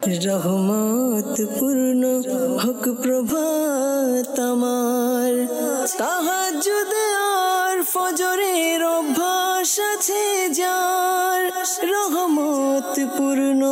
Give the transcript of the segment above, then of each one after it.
রহমত পূর্ণ হোক প্রভাত আমার, তাহাজ্জুদ আর ফজরের অভ্যাস আছে যার, রহমত পূর্ণ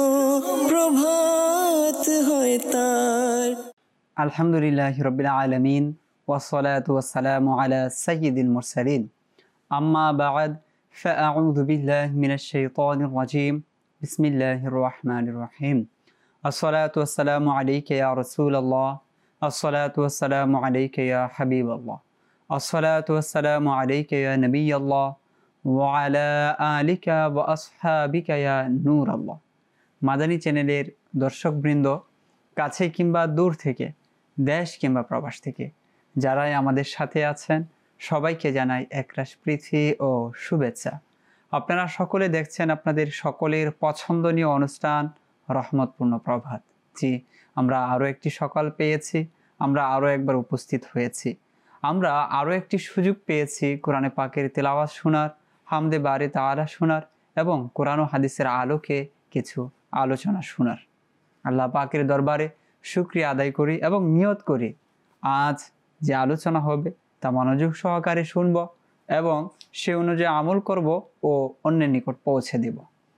প্রভাত হয় তার। আলহামদুলিল্লাহি রাব্বিল আলামিন ওয়াসসালাতু ওয়াসসালামু আলা সাইয়্যিদিল মুরসালিন, আম্মা বা'দ, ফাআউযু বিল্লাহি মিনাশ শাইতানির রাজীম, বিসমিল্লাহির রহমানির রহিম। আসসালাতু ওয়াসসালামু আলাইকা ইয়া রাসূলুল্লাহ, আসসালাতু ওয়াসসালামু আলাইকা ইয়া হাবিবাল্লাহ, আসসালাতু ওয়াসসালামু আলাইকা ইয়া নবিয়াল্লাহ ওয়া আলা আলিকা ওয়া আসহাবিকা ইয়া নূরাল্লাহ। মাদানী চ্যানেলের দর্শকবৃন্দ, কাছে কিংবা দূর থেকে, দেশ কিংবা প্রবাস থেকে যারাই আমাদের সাথে আছেন, সবাইকে জানাই একরাশ প্রীতি ও শুভেচ্ছা। আপনারা সকলে দেখছেন আপনাদের সকলের পছন্দনীয় অনুষ্ঠান রহমতপূর্ণ প্রভাত। জি, আমরা আরও একটি সকাল পেয়েছি, আমরা আরও একবার উপস্থিত হয়েছি, আমরা আরও একটি সুযোগ পেয়েছি কোরআনে পাকের তেলাওয়াত শোনার, হামদে বারি তাআলা শোনার এবং কোরআন ও হাদিসের আলোকে কিছু আলোচনা শোনার। আল্লাহ পাকের দরবারে শুকরিয়া আদায় করি এবং নিয়ত করি আজ যে আলোচনা হবে তা মনোযোগ সহকারে শুনব এবং সে অনুযায়ী আমল করব ও অন্যের নিকট পৌঁছে দেব।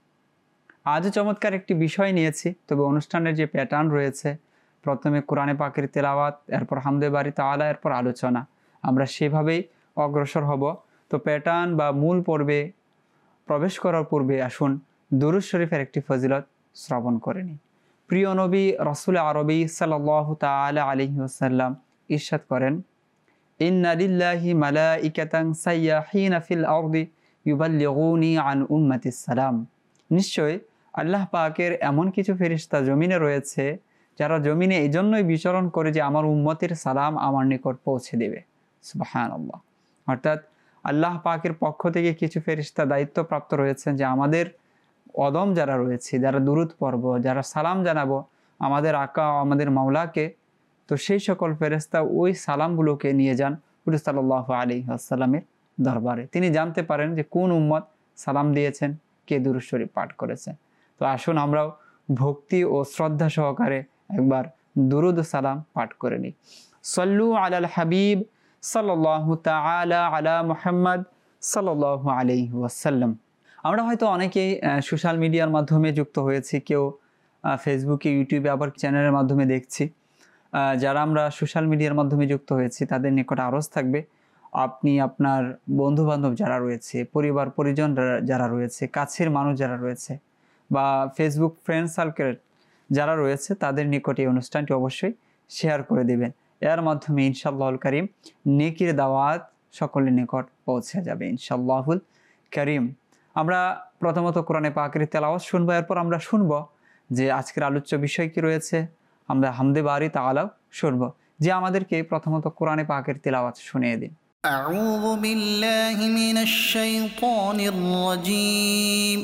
আজও চমৎকার একটি বিষয় নিয়েছি, তবে অনুষ্ঠানের যে প্যাটার্ন রয়েছে, প্রথমে কোরআনে পাকের তেলাওয়াত, এরপর হামদে বারি তাআলা, এরপর আলোচনা, আমরা সেভাবেই অগ্রসর হব। তো প্যাটার্ন বা মূল পর্বে প্রবেশ করার পূর্বে আসুন দুরূদ শরীফের একটি ফজিলত শ্রবণ করে নিই। প্রিয় নবী রাসূল আরবি সাল্লাল্লাহু তাআলা আলাইহি ওয়াসাল্লাম ইরশাদ করেন, ইন্না লিল্লাহি মালাইকাতান সাইয়াহিনা ফিল আরদি ইউবাল্লিগুনি আন উম্মাতিস সালাম। নিশ্চয় আল্লাহ পাকের এমন কিছু ফেরেশতা জমিনে রয়েছে যারা জমিনে এই জন্যই বিচরণ করে যে আমার উম্মতের সালাম আমার নিকট পৌঁছে দেবে। সুবহানাল্লাহ। অর্থাৎ আল্লাহ পাকের পক্ষ থেকে কিছু ফেরেশতা দায়িত্বপ্রাপ্ত রয়েছেন যে আমাদের অদম যারা রয়েছে, যারা দুরূদ পড়ব, যারা সালাম জানাবো আমাদের আকা আমাদের মাওলাকে, তো সেই সকল ফেরেশতা ওই সালামগুলোকে নিয়ে যান হুজুর সাল্লাল্লাহু আলাইহি ওয়াসাল্লামের দরবারে। তিনি জানতে পারেন যে কোন উম্মত সালাম দিয়েছেন, কে দুরূদ শরীফ পাঠ করেছেন। তো আসুন আমরাও ভক্তি ও শ্রদ্ধা সহকারে একবার দুরূদ ও সালাম পাঠ করে নিই। সাল্লু আলাল হাবিব সাল্লাল্লাহু তাআলা আলা মুহাম্মদ সাল্লাল্লাহু আলাইহি ওয়াসাল্লাম। আমরা হয়তো অনেকেই সোশ্যাল মিডিয়ার মাধ্যমে যুক্ত হয়েছি, কেউ ফেসবুকে, ইউটিউবে, আবার চ্যানেলের মাধ্যমে দেখছি। যারা আমরা সোশ্যাল মিডিয়ার মাধ্যমে যুক্ত হয়েছি তাদের নিকট আরজ থাকবে, আপনি আপনার বন্ধুবান্ধব যারা রয়েছে, পরিবার পরিজন যারা রয়েছে, কাছের মানুষ যারা রয়েছে, বা ফেসবুক ফ্রেন্ড সার্কেল যারা রয়েছে তাদের নিকট এই অনুষ্ঠানটি অবশ্যই শেয়ার করে দেবেন। এর মাধ্যমে ইনশাআল্লাহুল কারীম নেকির দাওয়াত সকলের নিকট পৌঁছে যাবে ইনশাআল্লাহুল কারীম। আমরা প্রথমত কোরআনে পাকের তেলাওয়াত শুনবো, এরপর আমরা শুনবো যে আজকের আলোচ্য বিষয় কি রয়েছে, আমরা হামদে বারি তাআলা শুনবো। যে আমাদেরকে প্রথমত কোরআনে পাকের তেলাওয়াত শুনিয়ে দিন। আউযু বিল্লাহি মিনাশ শাইতানির রাজীম,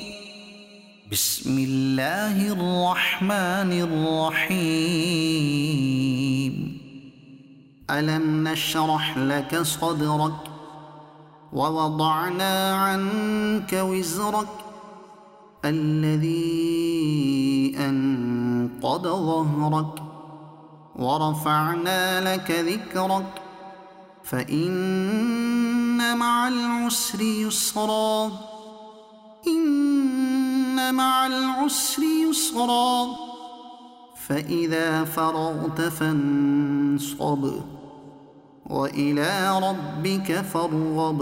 বিসমিল্লাহির রহমানির রহিম। আলাম নাশরাহ লাকা সাদরাক ووضعنا عنك وزرك الذي أنقض ظهرك ورفعنا لك ذكرك فإن مع العسر يسرا إن مع العسر يسرا فإذا فرغت فانصب وإلى ربك فارغب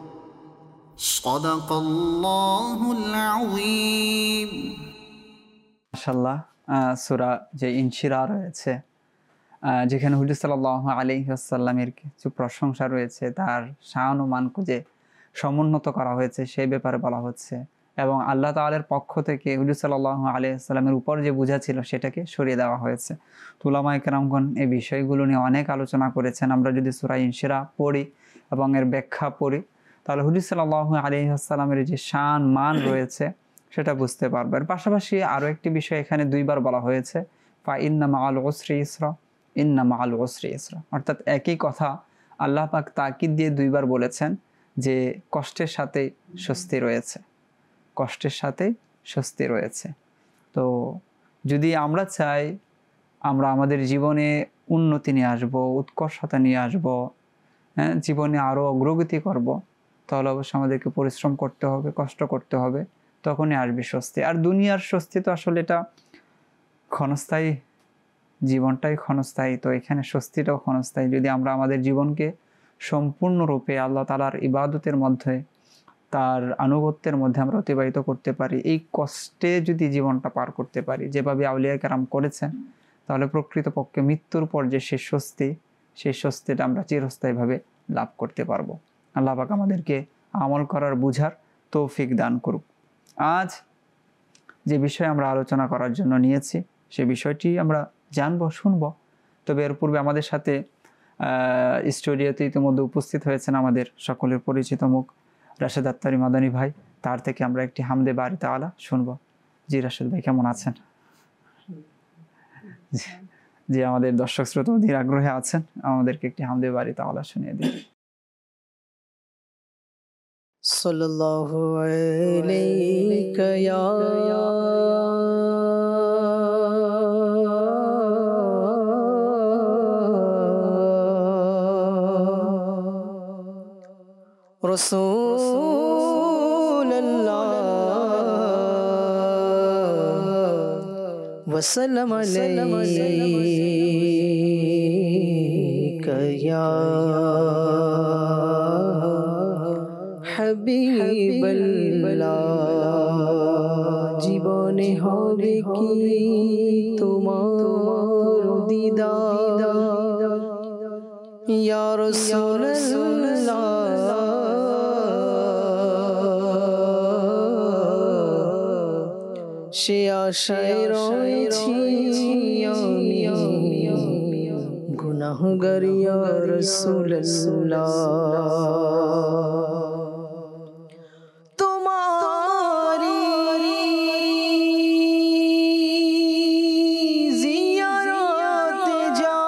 صدق الله العظيم। মাশাআল্লাহ। সূরা যে ইনশিরা রয়েছে, যেখানে হুজুর সাল্লাল্লাহু আলাইহি ওয়াসাল্লামের কিছু প্রশংসা রয়েছে, তার শান ও মানকে যে সমুন্নত করা হয়েছে সেই ব্যাপারে বলা হচ্ছে, এবং আল্লাহ তাআলার পক্ষ থেকে হুজুর সাল্লাল্লাহু আলাইহি ওয়াসাল্লামের উপর যে বোঝা ছিল সেটাকে সরিয়ে দেওয়া হয়েছে। উলামায়ে কেরামগণ এই বিষয়গুলো নিয়ে অনেক আলোচনা করেছেন। আমরা যদি সূরা ইনশিরা পড়ি এবং এর ব্যাখ্যা পড়ি, তাহলে হুজুর সাল্লাল্লাহু আলাইহি ওয়াসাল্লামের যে শান মান রয়েছে সেটা বুঝতে পারবো। এর পাশাপাশি আরও একটি বিষয় এখানে দুইবার বলা হয়েছে, ফা ইন্না মাআল উসরি ইসরা, ইন্না মাআল উসরি ইসরা। অর্থাৎ একই কথা আল্লাহ পাক তাকিদ দিয়ে দুইবার বলেছেন যে কষ্টের সাথে স্বস্তি রয়েছে, কষ্টের সাথে স্বস্তি রয়েছে। তো যদি আমরা চাই আমরা আমাদের জীবনে উন্নতি নিয়ে আসবো, উৎকর্ষতা নিয়ে আসবো, হ্যাঁ, জীবনে আরও অগ্রগতি করব, তাহলে অবশ্যই আমাদেরকে পরিশ্রম করতে হবে, কষ্ট করতে হবে, তখনই আসবে স্বস্তি। আর দুনিয়ার স্বস্তি তো আসলে এটা ক্ষণস্থায়ী, জীবনটাই ক্ষণস্থায়ী, তো এখানে স্বস্তিটাও ক্ষণস্থায়ী। যদি আমরা আমাদের জীবনকে সম্পূর্ণরূপে আল্লাহ তাআলার ইবাদতের মধ্যে, তার আনুগত্যের মধ্যে আমরা অতিবাহিত করতে পারি, এই কষ্টে যদি জীবনটা পার করতে পারি যেভাবে আউলিয়া কেরাম করেছেন, তাহলে প্রকৃতপক্ষে মৃত্যুর পর যে সেই স্বস্তি, সেই স্বস্তিটা আমরা চিরস্থায়ীভাবে লাভ করতে পারবো। আল্লাহ পাক আমাদেরকে আমল করার বুঝার তৌফিক দান করুক। আজ যে বিষয়ে আমরা আলোচনা করার জন্য নিয়েছি সে বিষয়টি আমরা জানবো, শুনবো। তবে এর পূর্বে আমাদের সাথে স্টুডিওতে ইতিমধ্যে উপস্থিত হয়েছেন আমাদের সকলের পরিচিত মুখ রাশেদ আত্তারি মাদানী ভাই। তার থেকে আমরা একটি হামদে বারি তাআলা শুনবো। জি রাশেদ ভাই, কেমন আছেন? জি, আমাদের দর্শক শ্রোতা অধীর আগ্রহে আছেন, আমাদেরকে একটি হামদে বারি তাআলা শুনিয়ে দিন। সাল্লাল্লাহু আলাইকা ইয়া রাসূলুল্লাহ ওয়া সাল্লাম আলাইকা ইয়া হাবিবাল্লাহ। জীবনে হবে কি তোমার দিদার ইয়া রাসূলুল্লাহ। সে আশায় রয়েছি আমি গুনাহগার ইয়া রাসূলুল্লাহ। তোমারি জিয়ারতে যা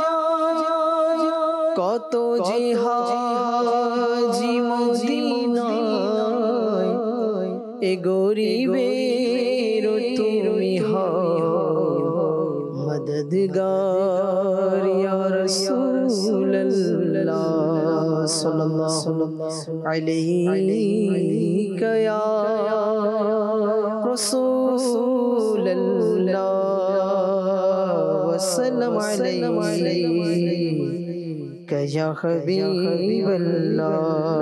কত যে হাজি মদিনায়, এ গরিবের তুমি হও মদদগার ইয়া রাসূলুল্লাহ। সাল্লাল্লাহু আলাইকা ইয়া রাসূলুল্লাহ ওয়া সাল্লাম আলাইকা ইয়া হাবিবাল্লাহ।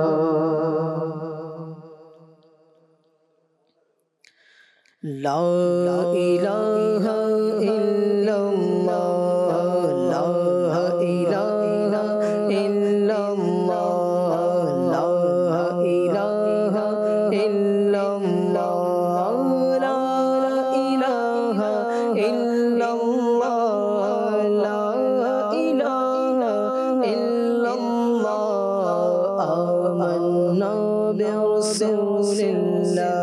লা ইলাহা ইল্লাল্লাহ, লা ইলাহা ইল্লাল্লাহ, লা ইলাহা ইল্লাল্লাহ, লা ইলাহা ইল্লাল্লাহ, লা ইলাহা ইল্লাল্লাহ। আমান্না বিরাসূলিল্লাহ,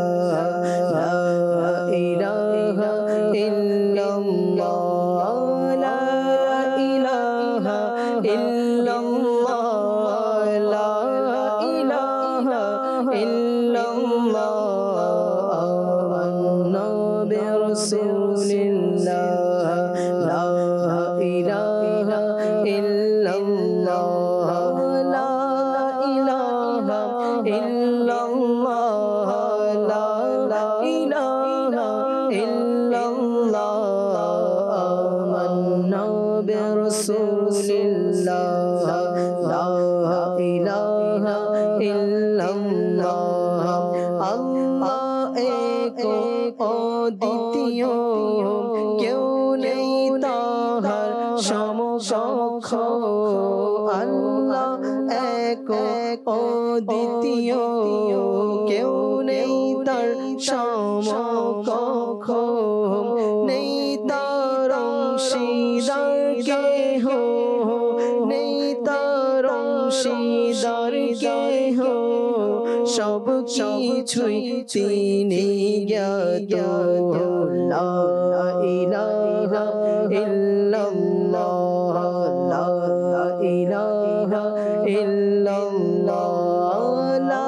কেউ নেই তাহার সমকক্ষ। আল্লাহ এক অদ্বিতীয়, কেউ নেই তার সমকক্ষ। নেই তার অংশীদার কেহ, নেই তার অংশীদার কেহ, সব কিছুই তিনি জ্ঞাত। লা ইলাহা ইল্লাল্লাহ, লা ইলাহা ইল্লাল্লাহ, লা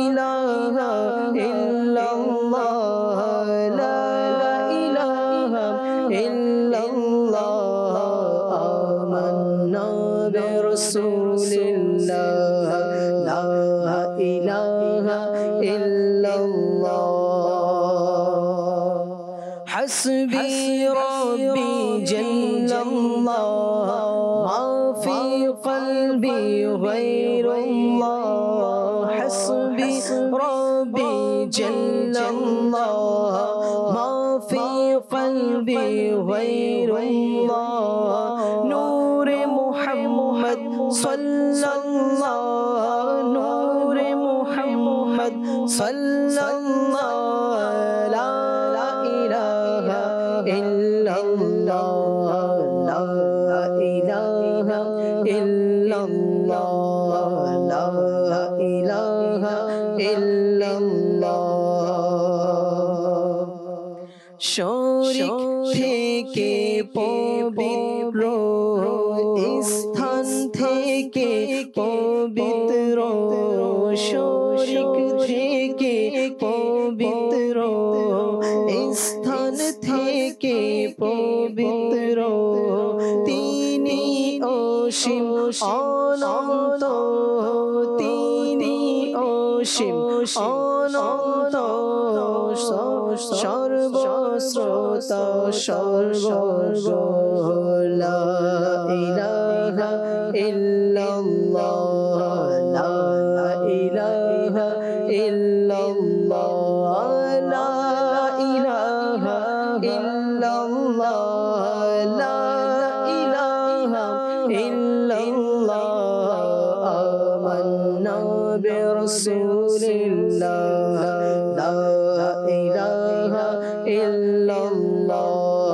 ইলাহা ইল্লাল্লাহ, লা ইলাহা রসুলিল্লাহ লা ইলাহা ইল্লাল্লাহ হাসবি রব্বি জাল্লাল্লাহ মা ফি কলবি গায়রুল্লাহ হাসবি রব্বি জাল্লাল্লাহ মা ফি কলবি গায়রুল্লাহ নূরে মুহাম্মদ সাল্লাল্লাহ নূরে মুহাম্মদ সাল্লাল্লাহ লা ইলাহা ইল্লাল্লাহ লা ইলাহা ইল্লাল্লাহ লা ইলাহা ইল্লাল্লাহ শরীক থেকে পবিত্র স্থান থেকে পবিত্র শরীক থেকে পবিত্র স্থান থেকে পবিত্র তিনি অসীম অনন্ত তিনি অসীম অনন্ত সর্বশ্রোতা সর্বজ্ঞ লা ইলাহা ইল্লাল্লাহ লা ইলাহা ইল্লাল্লাহ লা ইলাহা ইল্লাল্লাহ লা ইলাহা ইল্লাল্লাহ আমান্না বিরাসূলিল্লাহ লা ইলাহা ইল্লাল্লাহ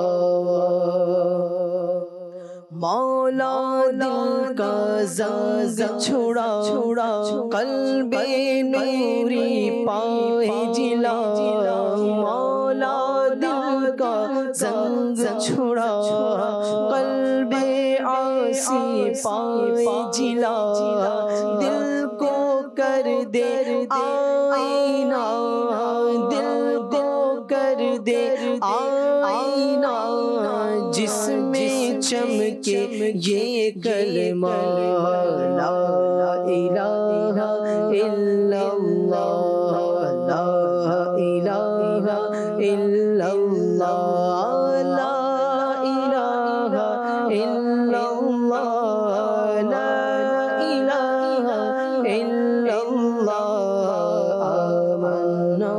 मौला दिल का जंग छुड़ा कल्बे नूरी पाए जिला मौला दिल का जंग छुड़ा कल्बे आसी पाए जिला दिल को कर दे आईना दिल को कर दे आईना जिसमें चमके ये कलमा ला इलाहा इल्लल्लाह ला इलाहा इल्लल्लाह ला इलाहा इल्लल्लाह ला इलाहा इल्लल्लाह आमन्ना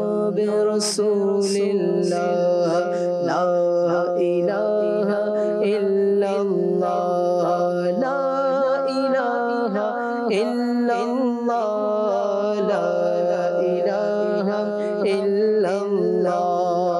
बिरसूलिल्लाह ला इलाहा इल्लल्लाह ला इलाहा इल्लल्लाह ला इलाहा इल्लल्लाह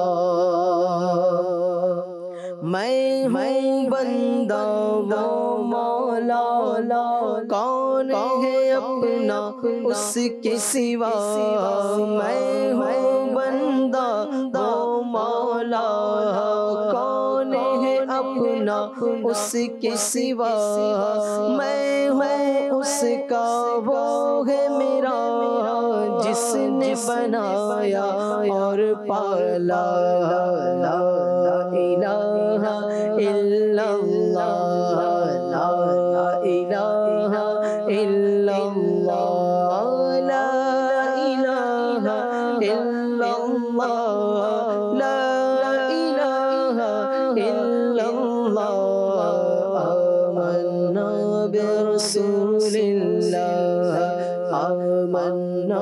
मैं हूँ बंदा वो मौला कौन है अपना उसके सिवा मैं हूँ बंदा वो मौला कौन है अपना उसके सिवा मैं हूँ उसका वो है मेरा जिसने बनाया और पाला ला इलाहा इल्लल्लाह ला इलाहा इल्लल्लाह ला इलाहा इल्लल्लाह ला इलाहा इल्लल्लाह आमन्ना बिरसूलिल्लाह आमन्ना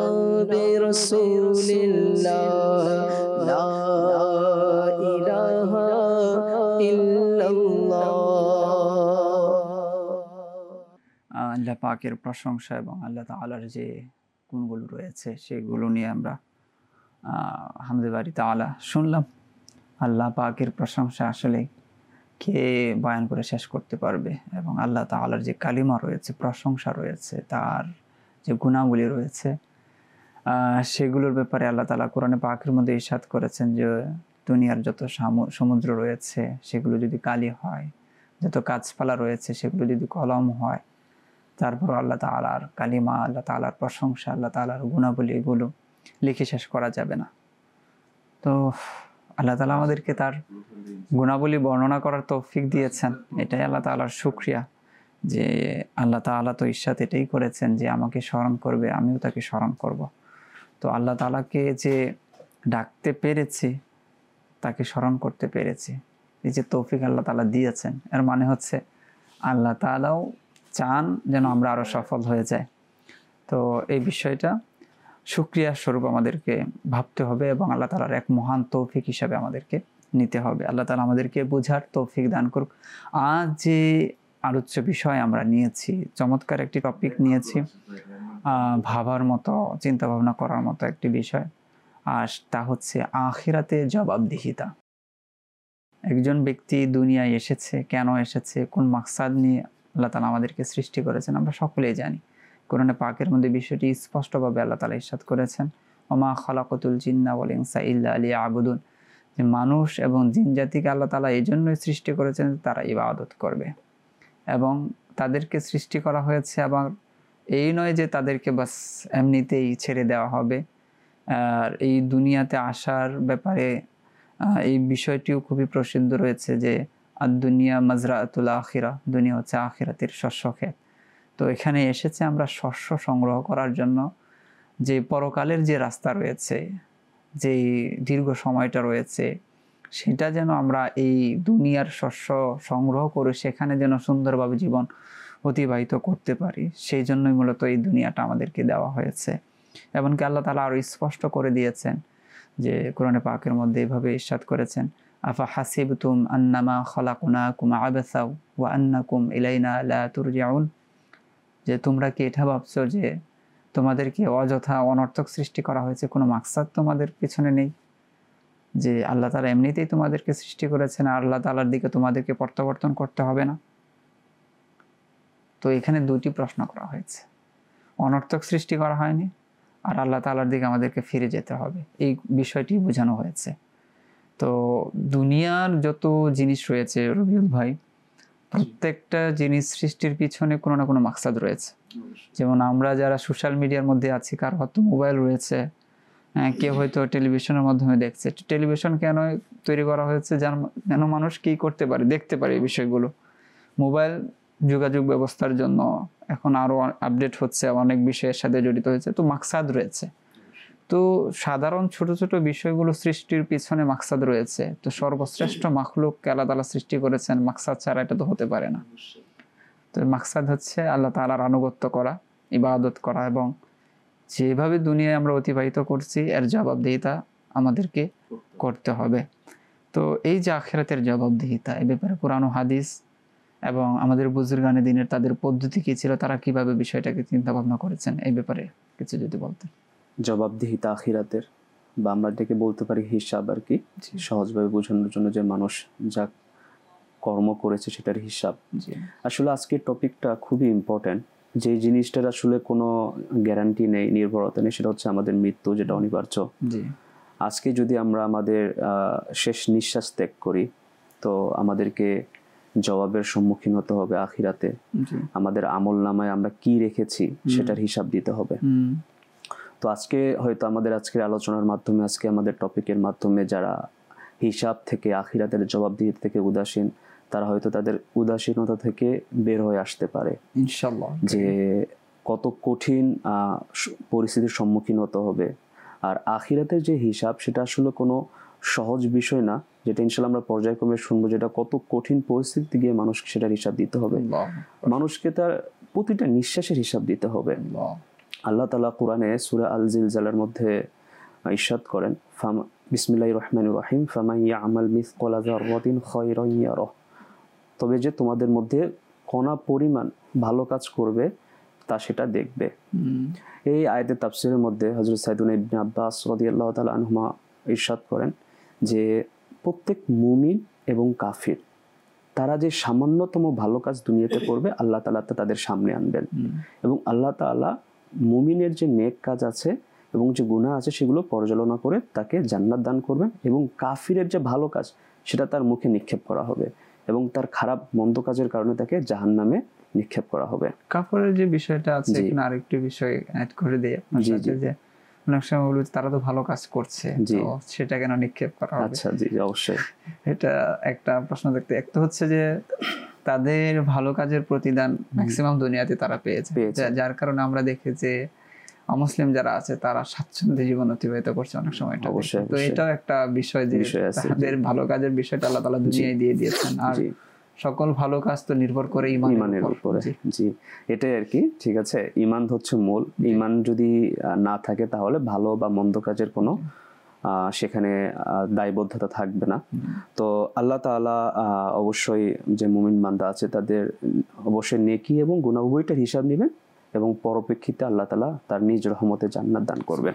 बिरसूलिल्लाह ला इलाहा इल्लल्लाह আল্লাহ পাকের প্রশংসা এবং আল্লাহ তাআলার যে গুণগুলো রয়েছে সেগুলো নিয়ে আমরা হামদে বারি তাআলা শুনলাম। আল্লাহ পাকের প্রশংসা আসলে কে বয়ান করে শেষ করতে পারবে, এবং আল্লাহ তাআলার যে কালিমা রয়েছে, প্রশংসা রয়েছে, তার যে গুণাবলী রয়েছে সেগুলোর ব্যাপারে আল্লাহ তাআলা কোরআনে পাকের মধ্যে ইরশাদ করেছেন যে দুনিয়ার যত সমুদ্র রয়েছে সেগুলো যদি কালি হয়, যত গাছপালা রয়েছে সেগুলো যদি কলম হয়, তারপর আল্লাহ তাআলার কালিমা, আল্লাহ তাআলার প্রশংসা, আল্লাহ তাআলার গুণাবলী এগুলো লিখে শেষ করা যাবে না। তো আল্লাহ তাআলা আমাদেরকে তার গুণাবলী বর্ণনা করার তৌফিক দিয়েছেন, এটাই আল্লাহ তাআলার শুকরিয়া। যে আল্লাহ তাআলা তো ইরশাদ এটাই করেছেন যে আমাকে স্মরণ করবে, আমিও তাকে স্মরণ করব। তো আল্লাহ তাআলাকে যে ডাকতে পেরেছি, তাকে স্মরণ করতে পেরেছি, এই যে তৌফিক আল্লাহ তাআলা দিয়েছেন, এর মানে হচ্ছে আল্লাহ তাআলাও চান যেন আমরা আরও সফল হয়ে যাই। তো এই বিষয়টা শুকরিয়া স্বরূপ আমাদেরকে ভাবতে হবে এবং আল্লাহ তাআলার এক মহান তৌফিক হিসাবে আমাদেরকে নিতে হবে। আল্লাহ তাআলা আমাদেরকে বোঝার তৌফিক দান করুক। আজ যে আলোচ্য বিষয় আমরা নিয়েছি, চমৎকার একটি টপিক নিয়েছি, ভাবার মতো, চিন্তা ভাবনা করার মতো একটি বিষয়, আর তা হচ্ছে আখিরাতে জবাবদিহিতা। একজন ব্যক্তি দুনিয়ায় এসেছে, কেন এসেছে, কোন মাকসাদ নিয়ে আল্লাহ তাআলা আমাদেরকে সৃষ্টি করেছেন, আমরা সকলেই জানি। কোরআনে পাকের মধ্যে বিষয়টি স্পষ্টভাবে আল্লাহ তাআলা ইরশাদ করেছেন, ওমা খালাকাতুল জিন্না ওয়াল ইনসা ইল্লা লিয়াবুদুন, যে মানুষ এবং জিন জাতিকে আল্লাহ তাআলা এই জন্যই সৃষ্টি করেছেন যে তারা ইবাদত করবে। এবং তাদেরকে সৃষ্টি করা হয়েছে আবার এই নয় যে তাদেরকে বাস এমনিতেই ছেড়ে দেওয়া হবে। আর এই দুনিয়াতে আসার ব্যাপারে এই বিষয়টিও খুবই প্রসিদ্ধ রয়েছে যে আর দুনিয়া মাজরাতুল আখিরা, দুনিয়া হচ্ছে আখিরাতের শস্য ক্ষেত। তো এখানে এসেছে আমরা শস্য সংগ্রহ করার জন্য। যে পরকালের যে রাস্তা রয়েছে, যে দীর্ঘ সময়টা রয়েছে, সেটা যেন আমরা এই দুনিয়ার শস্য সংগ্রহ করে সেখানে যেন সুন্দরভাবে জীবন অতিবাহিত করতে পারি, সেই জন্যই মূলত এই দুনিয়াটা আমাদেরকে দেওয়া হয়েছে। এমনকি আল্লাহ তাআলা আরও স্পষ্ট করে দিয়েছেন যে কোরআনে পাকের মধ্যে এভাবে ইরশাদ করেছেন, আফা হাসিবতুম আন্নামা খালাকনাকুম আবাসা ওয়া আন্নাকুম ইলাইনা লা তুরজাউন, যে তোমরা কি এটা ভাবছো যে তোমাদেরকে অযথা অনর্থক সৃষ্টি করা হয়েছে, কোনো মাকসাদ তোমাদের পিছনে নেই, যে আল্লাহ তাআলা এমনিতেই তোমাদেরকে সৃষ্টি করেছেন আর আল্লাহ তাআলার দিকে তোমাদেরকে প্রত্যাবর্তন করতে হবে না? তো এখানে দুটি প্রশ্ন করা হয়েছে, অনর্থক সৃষ্টি করা হয়নি আর আল্লাহ তাআলার দিকে আমাদেরকে ফিরে যেতে হবে, এই বিষয়টি বোঝানো হয়েছে। তো দুনিয়ার যত জিনিস রয়েছে রবিউল ভাই, প্রত্যেকটা জিনিস সৃষ্টির পিছনে কোনো না কোনো মাকসাদ রয়েছে। যেমন আমরা যারা সোশ্যাল মিডিয়ার মধ্যে আছি, কার হয়তো মোবাইল রয়েছে, কেউ হয়তো টেলিভিশনের মাধ্যমে দেখছে। টেলিভিশন কেন তৈরি করা হয়েছে? যেন মানুষ কি করতে পারে, দেখতে পারে এই বিষয়গুলো। মোবাইল যোগাযোগ ব্যবস্থার জন্য এখন আরও আপডেট হচ্ছে, অনেক বিষয়ের সাথে জড়িত হয়েছে, তো মাকসাদ রয়েছে। তো সাধারণ ছোট ছোট বিষয়গুলো সৃষ্টির পিছনে মাকসাদ রয়েছে। তো সর্বশ্রেষ্ঠ মাখলুককে আল্লাহ তাআলা সৃষ্টি করেছেন, মাকসাদ ছাড়া এটা তো হতে পারে না। তো মাকসাদ হচ্ছে আল্লাহ তাআলার আনুগত্য করা, ইবাদত করা, এবং যেভাবে দুনিয়ায় আমরা অতিবাহিত করছি এর জবাবদিহিতা আমাদেরকে করতে হবে। তো এই যে আখিরাতের জবাবদিহিতা, এই ব্যাপারে কোরআন ও হাদিস এবং আমাদের বুজুর্গানে দিনের তাদের পদ্ধতি কি ছিল, তারা কিভাবে বিষয়টাকে চিন্তা ভাবনা করেছেন, এই ব্যাপারে কিছু যদি বলতেন। জবাবদিহিতা আখিরাতের, বা আমরা এটাকে বলতে পারি হিসাব আর কি, সহজভাবে বোঝানোর জন্য, যে মানুষ যা কর্ম করেছে সেটার হিসাব। আসলে আজকের টপিকটা খুবই ইম্পর্টেন্ট। যে জিনিসটার আসলে কোনো গ্যারান্টি নেই, নির্ভরতা নেই, সেটা হচ্ছে আমাদের মৃত্যু, যেটা অনিবার্য। আজকে যদি আমরা আমাদের শেষ নিঃশ্বাস ত্যাগ করি, তো আমাদেরকে জবাবের সম্মুখীন হতে হবে আখিরাতে। আমাদের আমল নামায় আমরা কি রেখেছি সেটার হিসাব দিতে হবে। তো আজকে হয়তো আমাদের আজকের আলোচনার মাধ্যমে, আজকে আমাদের টপিকের মাধ্যমে যারা হিসাব থেকে, আখিরাতের জবাবদিহিতা থেকে উদাসীন, তারা হয়তো তাদের উদাসীনতা থেকে বের হয়ে আসতে পারে ইনশাআল্লাহ, যে কত কঠিন পরিস্থিতির সম্মুখীন হতে হবে। আর আখিরাতের যে হিসাব, সেটা আসলে কোনো সহজ বিষয় না, যেটা ইনশাআল্লাহ আমরা পর্যায়ক্রমে শুনবো, যেটা কত কঠিন পরিস্থিতি গিয়ে মানুষকে সেটার হিসাব দিতে হবে। মানুষকে তার প্রতিটা নিঃশ্বাসের হিসাব দিতে হবে। আল্লাহ তাআলা কোরআনে সূরা আল জিলজালের মধ্যে ইরশাদ করেন, বিসমিল্লাহির রহমানির রহিম, ফামান ইয়ামাল মিসকালা যাররাতিন খায়রান ইয়ারাহ, তবে যে তোমাদের মধ্যে কণা পরিমাণ ভালো কাজ করবে তা সেটা দেখবে। এই আয়াতের তাফসীরের মধ্যে হযরত সাইয়্যিদুনা ইবনে আব্বাস রাদিয়াল্লাহু তাআলা আনহুমা ইরশাদ করেন যে প্রত্যেক মুমিন এবং কাফির, তারা যে সামান্যতম ভালো কাজ দুনিয়াতে করবে, আল্লাহ তাআলা তাদের সামনে আনবেন, এবং আল্লাহ তাআলা মুমিনের যে নেক কাজ আছে এবং যে গুনাহ আছে সেগুলো পর্যালোচনা করে তাকে জান্নাত দান করবেন, এবং কাফিরের যে ভালো কাজ সেটা তার মুখে নিক্ষেপ করা হবে, এবং তার খারাপ মন্দ কাজের কারণে তাকে জাহান্নামে নিক্ষেপ করা হবে। কাফেরের যে বিষয়টা আছে, এখানে আরেকটু বিষয় অ্যাড করে দেই আপনার সাথে, যে অনেক সময় বলবে তারা তো ভালো কাজ করছে, তো সেটা কেন নিক্ষেপ করা হবে? আচ্ছা, জি অবশ্যই। এটা একটা প্রশ্ন দেখতে, একটা হচ্ছে যে তাদের ভালো কাজের প্রতিদান ম্যাক্সিমাম দুনিয়াতে তারা পেয়েছে। যার কারণে আমরা দেখি যে অমুসলিম যারা আছে তারা স্বাচ্ছন্দ্যে জীবন অতিবাহিত করছে অনেক সময়টা। তো এটাও একটা বিষয় যে তাদের ভালো কাজের বিষয়টা আল্লাহ তাআলা দুনিয়ায় দিয়ে দিয়েছেন। আর সকল ভালো কাজ তো নির্ভর করে ইমানের উপরে। জি, এটাই আর কি। ঠিক আছে, ঈমান হচ্ছে মূল। ঈমান যদি না থাকে তাহলে ভালো বা মন্দ কাজের কোনো সেখানে দায়বদ্ধতা থাকবে না। তো আল্লাহ তাআলা অবশ্যই যে মুমিন বান্দা আছে তাদের অবশ্যই নেকি এবং গুনাহ উভয়টার হিসাব নেবেন এবং পরপ্রেক্ষিতে আল্লাহ তাআলা তার নিজ রহমতে জান্নাত দান করবেন।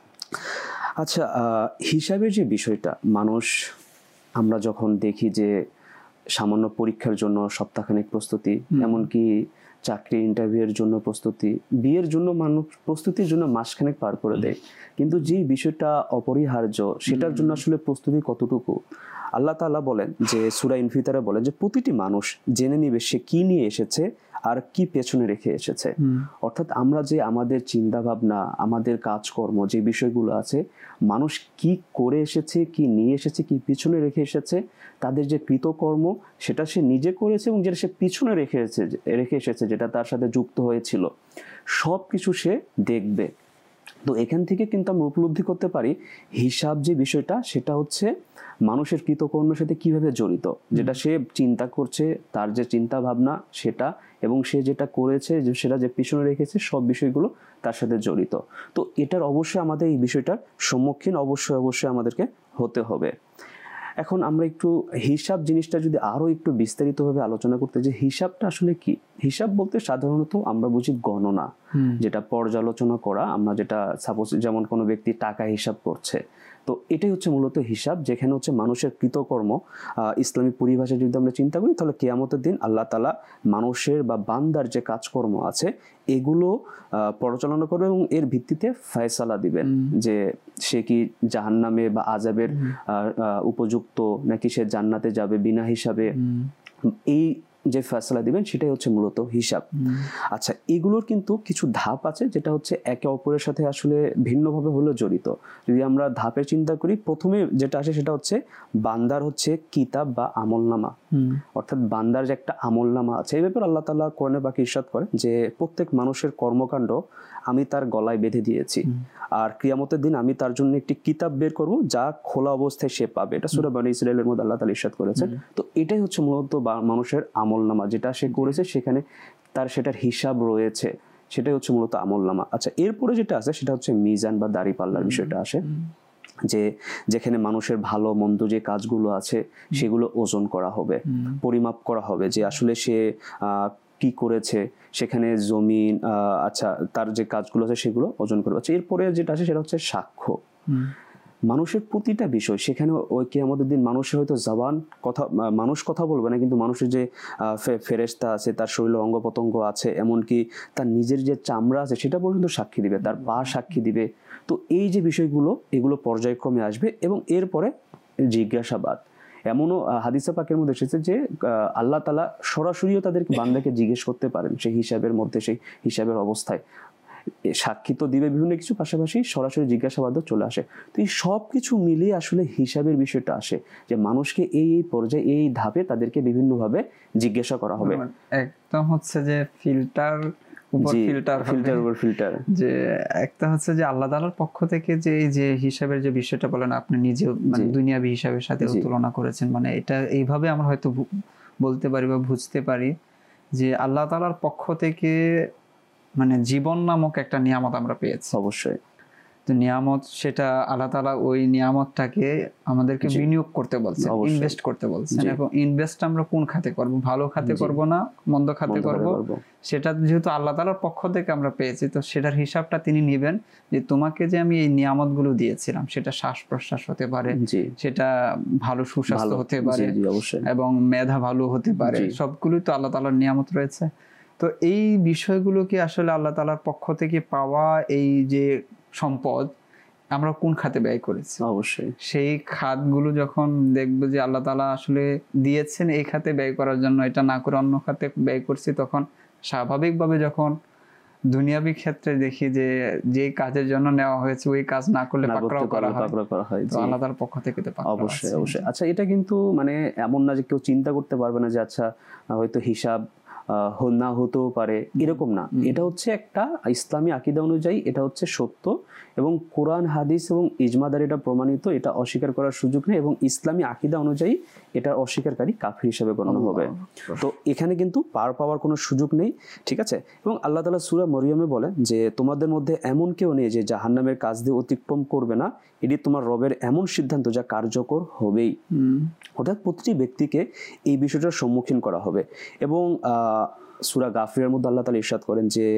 আচ্ছা, হিসাবের যে বিষয়টা, মানুষ আমরা যখন দেখি যে সামান্য পরীক্ষার জন্য সপ্তাহখানেক প্রস্তুতি, এমনকি চাকরি ইন্টারভিউয়ের জন্য প্রস্তুতি, বিয়ের জন্য মানুষ প্রস্তুতির জন্য মাসখানেক পার করে দেয়, কিন্তু যে বিষয়টা অপরিহার্য সেটার জন্য আসলে প্রস্তুতি কতটুকু? আল্লাহ তাআলা বলেন যে সূরা ইনফিতারে বলেন যে প্রতিটি মানুষ জেনে নিবে সে কি নিয়ে এসেছে আর কি পেছনে রেখে এসেছে। অর্থাৎ আমরা যে আমাদের চিন্তা ভাবনা, আমাদের কাজকর্ম, যে বিষয়গুলো আছে, মানুষ কি করে এসেছে, কি নিয়ে এসেছে, কি পিছনে রেখে এসেছে, তাদের যে কৃতকর্ম সেটা সে নিজে করেছে এবং যেটা সে পিছনে রেখে এসেছে, যেটা তার সাথে যুক্ত হয়েছিল, সব কিছু সে দেখবে। তো এখান থেকে কিন্তু আমরা উপলব্ধি করতে পারি হিসাব যে বিষয়টা সেটা হচ্ছে মানুষের কৃতকর্মের সাথে কিভাবে জড়িত, যেটা সে চিন্তা করছে, তার যে চিন্তা ভাবনা সেটা, এবং সে যেটা করেছে সেটা যে পিছনে রেখেছে, সব বিষয়গুলো তার সাথে জড়িত। তো এটার অবশ্যই আমাদের এই বিষয়টার সম্মুখীন অবশ্যই আমাদেরকে হতে হবে। এখন আমরা একটু হিসাব জিনিসটা যদি আরো একটু বিস্তারিতভাবে আলোচনা করতে, যে হিসাবটা আসলে কি? হিসাব বলতে সাধারণত আমরা বুঝি গণনা, যেটা পর্যালোচনা করা। আমরা যেটা সাপোজ যেমন কোনো ব্যক্তি টাকা হিসাব করছে, তো এটাই হচ্ছে মূলত হিসাব, যেখানে হচ্ছে মানুষের কৃতকর্ম। ইসলামী পরিভাষায় যদি আমরা চিন্তা করি তাহলে কিয়ামতের দিন আল্লাহ তাআলা মানুষের বা বান্দার যে কাজকর্ম আছে এগুলো পরিচালনা করবে এবং এর ভিত্তিতে ফয়সালা দিবেন যে সে কি জাহান্নামে বা আযাবের উপযুক্ত নাকি সে জান্নাতে যাবে বিনা হিসাবে। এই যে ফয়সালা দিবেন সেটাই হচ্ছে মূলত হিসাব। আচ্ছা, এগুলোর কিন্তু কিছু ধাপ আছে যেটা হচ্ছে একে অপরের সাথে আসলে ভিন্নভাবে হলেও জড়িত। যদি আমরা ধাপের চিন্তা করি, প্রথমে যেটা আসে সেটা হচ্ছে বান্দার হচ্ছে কিতাব বা আমলনামা, অর্থাৎ বান্দার যে একটা আমলনামা আছে। এই ব্যাপারে আল্লাহ তাআলা কোরআনে পাকে ইরশাদ করেন যে প্রত্যেক মানুষের কর্মকাণ্ড আমি তার গলায় বেঁধে দিয়েছি, আর কিয়ামতের দিন আমি তার জন্য একটি কিতাব বের করব যা খোলা অবস্থায় সে পাবে। এটা সূরা বনী ইসরাঈলের মধ্যে আল্লাহ তাআলা ইরশাদ করেছেন। তো এটাই হচ্ছে মূলত মানুষের আমলনামা, যেটা সে করেছে সেখানে তার সেটার হিসাব রয়েছে, সেটাই হচ্ছে মূলত আমলনামা। আচ্ছা, এরপরে যেটা আছে সেটা হচ্ছে মিজান বা দাঁড়িপাল্লার বিষয়টা আসে, যে যেখানে মানুষের ভালো মন্দ যে কাজগুলো আছে সেগুলো ওজন করা হবে, পরিমাপ করা হবে, যে আসলে সে কি করেছে, সেখানে জমিন আচ্ছা তার যে কাজগুলো আছে সেগুলো ওজন করবে। আচ্ছা, এরপরে যেটা আছে সেটা হচ্ছে সাক্ষ্য। মানুষের প্রতিটা বিষয় সেখানে ওই কিয়ামতের দিন মানুষের হয়তো জবান কথা, মানুষ কথা বলবে না, কিন্তু মানুষের যে ফেরেশতা আছে, তার শরীরের অঙ্গ প্রত্যঙ্গ আছে, এমনকি তার নিজের যে চামড়া আছে সেটা পর্যন্ত সাক্ষী দিবে, তার পা সাক্ষী দিবে। তো এই যে বিষয়গুলো এগুলো পর্যায়ক্রমে আসবে এবং এরপরে জিজ্ঞাসাবাদ। এমনও হাদিসে পাকের মধ্যে এসেছে যে আল্লাহ তাআলা সরাসরিও তাদেরকে বান্দাকে জিজ্ঞেস করতে পারেন সেই হিসাবের মধ্যে, সেই হিসাবের অবস্থায়। সাক্ষী তো দিবে বিভিন্ন কিছু, পাশাপাশি সরাসরি জিজ্ঞাসাবাদও চলে আসে। তো এই সব কিছু মিলিয়ে আসলে হিসাবের বিষয়টা আসে, যে মানুষকে এই পর্যায়ে এই ধাপে তাদেরকে বিভিন্নভাবে জিজ্ঞাসা করা হবে। একদম হচ্ছে যে ফিল্টার, যে একটা হচ্ছে যে আল্লাহ তাআলার পক্ষ থেকে যে এই যে হিসাবের যে বিষয়টা বলেন আপনি নিজে, মানে দুনিয়াবি হিসাবের সাথে তুলনা করেছেন, মানে এটা এইভাবে আমরা হয়তো বলতে পারি বা বুঝতে পারি যে আল্লাহ তাআলার পক্ষ থেকে মানে জীবন নামক একটা নিয়ামত আমরা পেয়েছি। অবশ্যই তো নিয়ামত, সেটা আল্লাহ তাআলা ওই নিয়ামতটাকে আমাদেরকে বিনিয়োগ করতে বলছেন, ইনভেস্ট করতে বলছেন। এবং ইনভেস্ট আমরা কোন খাতে করব, ভালো খাতে করব না মন্দ খাতে করব, সেটা যেহেতু আল্লাহ তাআলার পক্ষ থেকে আমরা পেয়েছি, তো সেটার হিসাবটা তিনি নেবেন যে তোমাকে যে আমি এই নিয়ামতগুলো দিয়েছিলাম, সেটা শ্বাস প্রশ্বাস হতে পারে, সেটা ভালো সুস্বাস্থ্য হতে পারে, এবং মেধা ভালো হতে পারে, সবগুলোই তো আল্লাহ তাআলার নিয়ামত রয়েছে। তো এই বিষয়গুলোকে আসলে আল্লাহ তাআলার পক্ষ থেকে পাওয়া এই যে সম্পদ আমরা কোন খাতে ব্যয় করেছি, অবশ্যই সেই খাতগুলো যখন দেখবো যে আল্লাহ তাআলা আসলে দিয়েছেন এই খাতে ব্যয় করার জন্য, এটা না করে অন্য খাতে ব্যয় করছি, তখন স্বাভাবিকভাবে যখন দুনিয়াবি ক্ষেত্রে দেখি যে যে কাজের জন্য নেওয়া হয়েছে ওই কাজ না করলে না পাকড়াও করতে করা পারলে হয়, পাকড়াও করা হয়। তো জি। আল্লাহ তাআলার পক্ষ থেকে তো পাকড়াও অবশ্যই আছে। অবশ্যই। আচ্ছা, এটা কিন্তু মানে এমন না যে কেউ চিন্তা করতে পারবে না যে আচ্ছা হয়তো হিসাব না হতেও পারে, এরকম না। এটা হচ্ছে একটা ইসলামী আকীদা অনুযায়ী এটা হচ্ছে সত্য, এবং কোরআন হাদিস এবং ইজমা দ্বারা এটা প্রমাণিত, এটা অস্বীকার করার সুযোগ নেই, এবং ইসলামী আকীদা অনুযায়ী এটা অস্বীকারী কাফির হিসেবে গণ্য হবে। তো এখানে কিন্তু পার পাওয়ার কোনো সুযোগ নেই, ঠিক আছে। এবং আল্লাহ তাআলা সূরা মরিয়মে বলেন যে তোমাদের মধ্যে এমন কেউ নেই যে জাহান্নামের কাজ দিয়ে অতিক্রম করবে না, এটি তোমার রবের এমন সিদ্ধান্ত যা কার্যকর হবেই। অর্থাৎ প্রতিটি ব্যক্তিকে এই বিষয়টার সম্মুখীন করা হবে। এবং সূরা গাফিরের মধ্যে আল্লাহ তাআলা ইরশাদ করেন যে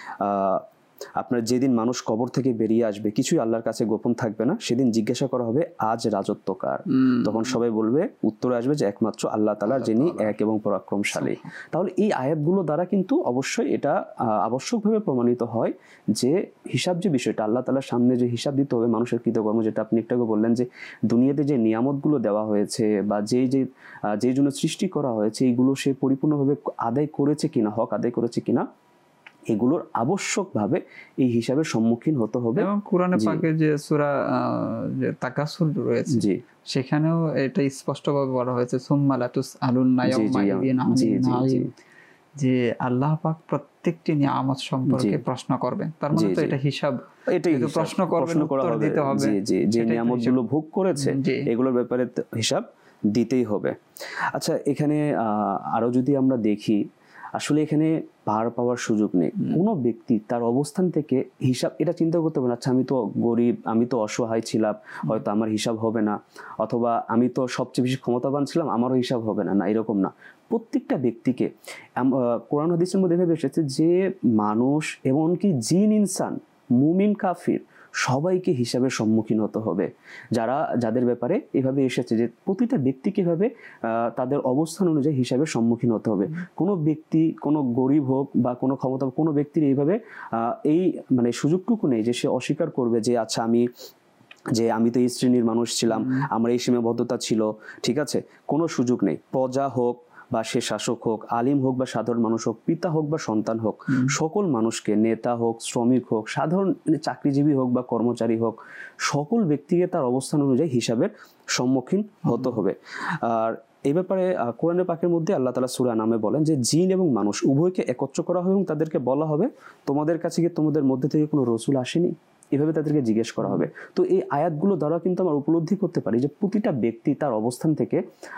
আপনার যেদিন মানুষ কবর থেকে বেরিয়ে আসবে কিছুই আল্লাহর কাছে গোপন থাকবে না, সেদিন জিজ্ঞাসা করা হবে আজ রাজত্ব কার? তখন সবাই বলবে, উত্তরে আসবে যে একমাত্র আল্লাহ তাআলা, যিনি এক এবং পরাক্রমশালী। তাহলে এই আয়াতগুলো দ্বারা কিন্তু অবশ্যই এটা আবশ্যকভাবে প্রমাণিত হয় যে হিসাব যে বিষয়টা, আল্লাহ তাআলার সামনে যে হিসাব দিতে হবে মানুষের কৃতকর্ম, যেটা আপনি একটু আগে বললেন যে দুনিয়াতে যে নিয়ামতগুলো দেওয়া হয়েছে বা যেই জন্য সৃষ্টি করা হয়েছে এইগুলো সে পরিপূর্ণভাবে আদায় করেছে কিনা, হক আদায় করেছে কিনা, এগুলোর আবশ্যকভাবে এই হিসাবের সম্মুখীন হতে হবে। এবং কোরআনে পাকে যে সূরা যে তাকাসুর রয়েছে, জি, সেখানেও এটা স্পষ্টভাবে বলা হয়েছে সুম্মা লাতুসআলুন্না ইয়াওমা ইযিন আনিন নাঈম, যে আল্লাহ পাক প্রত্যেকটি নিয়ামত সম্পর্কে প্রশ্ন করবেন। তার মানে তো এটা হিসাব, এটাই প্রশ্ন করবেন, উত্তর দিতে হবে। জি, যে নিয়ামতগুলো ভোগ করেছে এগুলোর ব্যাপারে হিসাব দিতেই হবে। আচ্ছা, এখানে আরো যদি আমরা দেখি, আসলে এখানে পার পাওয়ার সুযোগ নেই। কোনো ব্যক্তি তার অবস্থান থেকে হিসাব এটা চিন্তা করতে পারে, আচ্ছা আমি তো গরিব, আমি তো অসহায় ছিলাম, হয়তো আমার হিসাব হবে না, অথবা আমি তো সবচেয়ে বেশি ক্ষমতাবান ছিলাম, আমারও হিসাব হবে না। না, এরকম না। প্রত্যেকটা ব্যক্তিকে কোরআন হাদিসের মধ্যে এভাবে এসেছে যে মানুষ এমনকি জিন ইনসান, মুমিন কাফির, সবাইকে হিসাবের সম্মুখীন হতে হবে। যাদের ব্যাপারে এভাবে এসেছে যে প্রতিটা ব্যক্তিকে এভাবে তাদের অবস্থান অনুযায়ী হিসাবের সম্মুখীন হতে হবে। কোনো ব্যক্তি, কোনো গরিব হোক বা কোনো ক্ষমতা, কোনো ব্যক্তির এইভাবে এই মানে সুযোগটুকু নেই যে সে অস্বীকার করবে যে আচ্ছা আমি তো এই শ্রেণীর মানুষ ছিলাম, আমার এই সীমাবদ্ধতা ছিল, ঠিক আছে। কোনো সুযোগ নেই। প্রজা হোক বা সে শাসক হোক, আলিম হোক বা সাধারণ মানুষ হোক, পিতা হোক বা সন্তান হোক, সকল মানুষকে, নেতা হোক, শ্রমিক হোক, সাধারণ চাকরিজীবী হোক বা কর্মচারী হোক, সকল ব্যক্তিকে তার অবস্থান অনুযায়ী হিসাবের সম্মুখীন হতে হবে। আর এই ব্যাপারে কোরআনের পাকের মধ্যে আল্লাহ তাআলা সূরা নামে বলেন যে জিন এবং মানুষ উভয়কে একত্র করা হবে এবং তাদেরকে বলা হবে তোমাদের কাছে কি তোমাদের মধ্যে থেকে কোনো রাসূল আসেনি? এভাবে তাদেরকে জিজ্ঞেস করা হবে। তো এই আয়াতগুলো দ্বারা কিন্তু আমরা উপলব্ধি করতে পারি যে প্রতিটা ব্যক্তি তার অবস্থান থেকে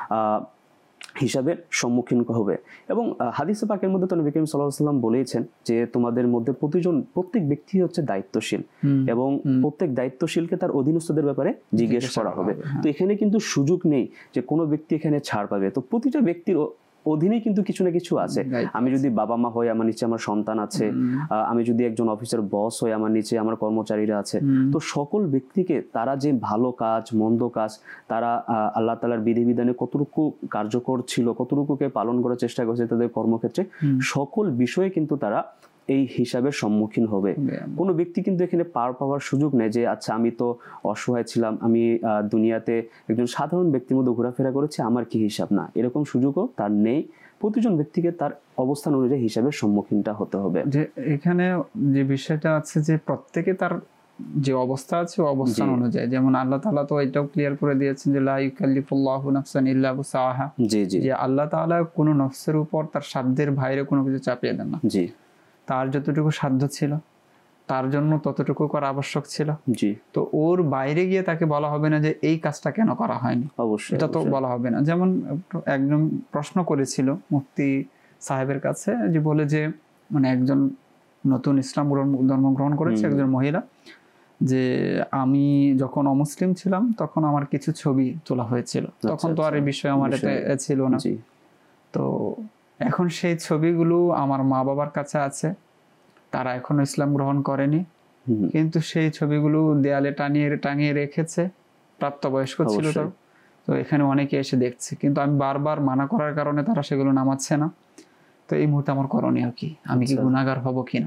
হিসাবের সম্মুখীন হবে। এবং হাদিসে পাকের মধ্যে তো নবী করিম সাল্লাল্লাহু আলাইহি ওয়াসাল্লাম বলেছেন যে তোমাদের মধ্যে প্রত্যেক ব্যক্তি হচ্ছে দায়িত্বশীল, এবং প্রত্যেক দায়িত্বশীলকে তার অধীনস্থদের ব্যাপারে জিজ্ঞেস করা হবে। তো এখানে কিন্তু সুযোগ নেই যে কোনো ব্যক্তি এখানে ছাড় পাবে। তো প্রতিটা ব্যক্তির অধীনে কিন্তু কিছু না কিছু আছে। আমি যদি বাবা মা হই, আমার নিচে আমার সন্তান আছে, আমি যদি একজন অফিসের বস হই, আমার নিচে আমার কর্মচারীরা আছে। তো সকল ব্যক্তিকে তারা যে ভালো কাজ মন্দ কাজ, তারা আল্লাহ তাআলার বিধিবিধানে কতটুকু কার্যকর ছিল, কতটুকুকে পালন করার চেষ্টা করছে তাদের কর্মক্ষেত্রে, সকল বিষয়ে কিন্তু তারা এই হিসাবের সম্মুখীন হবে। কোনো ব্যক্তি কিন্তু এখানে পার পাওয়ার সুযোগ নেই যে আচ্ছা আমি তো অসহায় ছিলাম, আমি দুনিয়াতে একজন সাধারণ ব্যক্তির মধ্যে ঘোরাফেরা করেছি, আমার কি হিসাব? না, এরকম সুযোগও তার নেই। প্রতিজন ব্যক্তিকে তার অবস্থান অনুযায়ী হিসাবের সম্মুখীনটা হতে হবে। যে এখানে যে বিষয়টা আছে যে প্রত্যেকে তার যে অবস্থা আছে অবস্থান অনুযায়ী, যেমন আল্লাহ তাআলা তো এটাও ক্লিয়ার করে দিয়েছেন যে লা ইউকাল্লিফুল্লাহু নাফসান ইল্লা উসআহা, যে আল্লাহ তাআলা কোনো নফসের উপর তার সাধ্যের বাইরে কোনো কিছু চাপিয়ে দেন না। জি, তার যতটুকু সাধ্য ছিল তার জন্য ততটুকু করা আবশ্যক ছিল। জি, তো ওর বাইরে গিয়ে তাকে বলা হবে না যে এই কাজটা কেন করা হয়নি, অবশ্যই এটা তো বলা হবে না। যেমন একজন প্রশ্ন করেছিল মুফতি সাহেবের কাছে, যে বলে যে মানে একজন নতুন ইসলাম ধর্ম গ্রহণ করেছে একজন মহিলা, যে আমি যখন অমুসলিম ছিলাম তখন আমার কিছু ছবি তোলা হয়েছিল, তখন তো আর এই বিষয়ে আমার এতে ছিল না। তো এখন সেই ছবিগুলো আমার মা বাবার কাছে আছে, তারা এখনো ইসলাম গ্রহণ kরেনি, কিন্তু সেই ছবিগুলো দেয়ালে টাঙিয়ে রেখেছে, প্রাপ্তবয়স্ক ছিল তো এখানে অনেকে এসে দেখছে, কিন্তু আমি বারবার মানা করার কারণে তারা সেগুলো নামাচ্ছে না। তো এই মুহূর্তে আমার করণীয় কি, আমি কি গুনাহগার হব কিনা?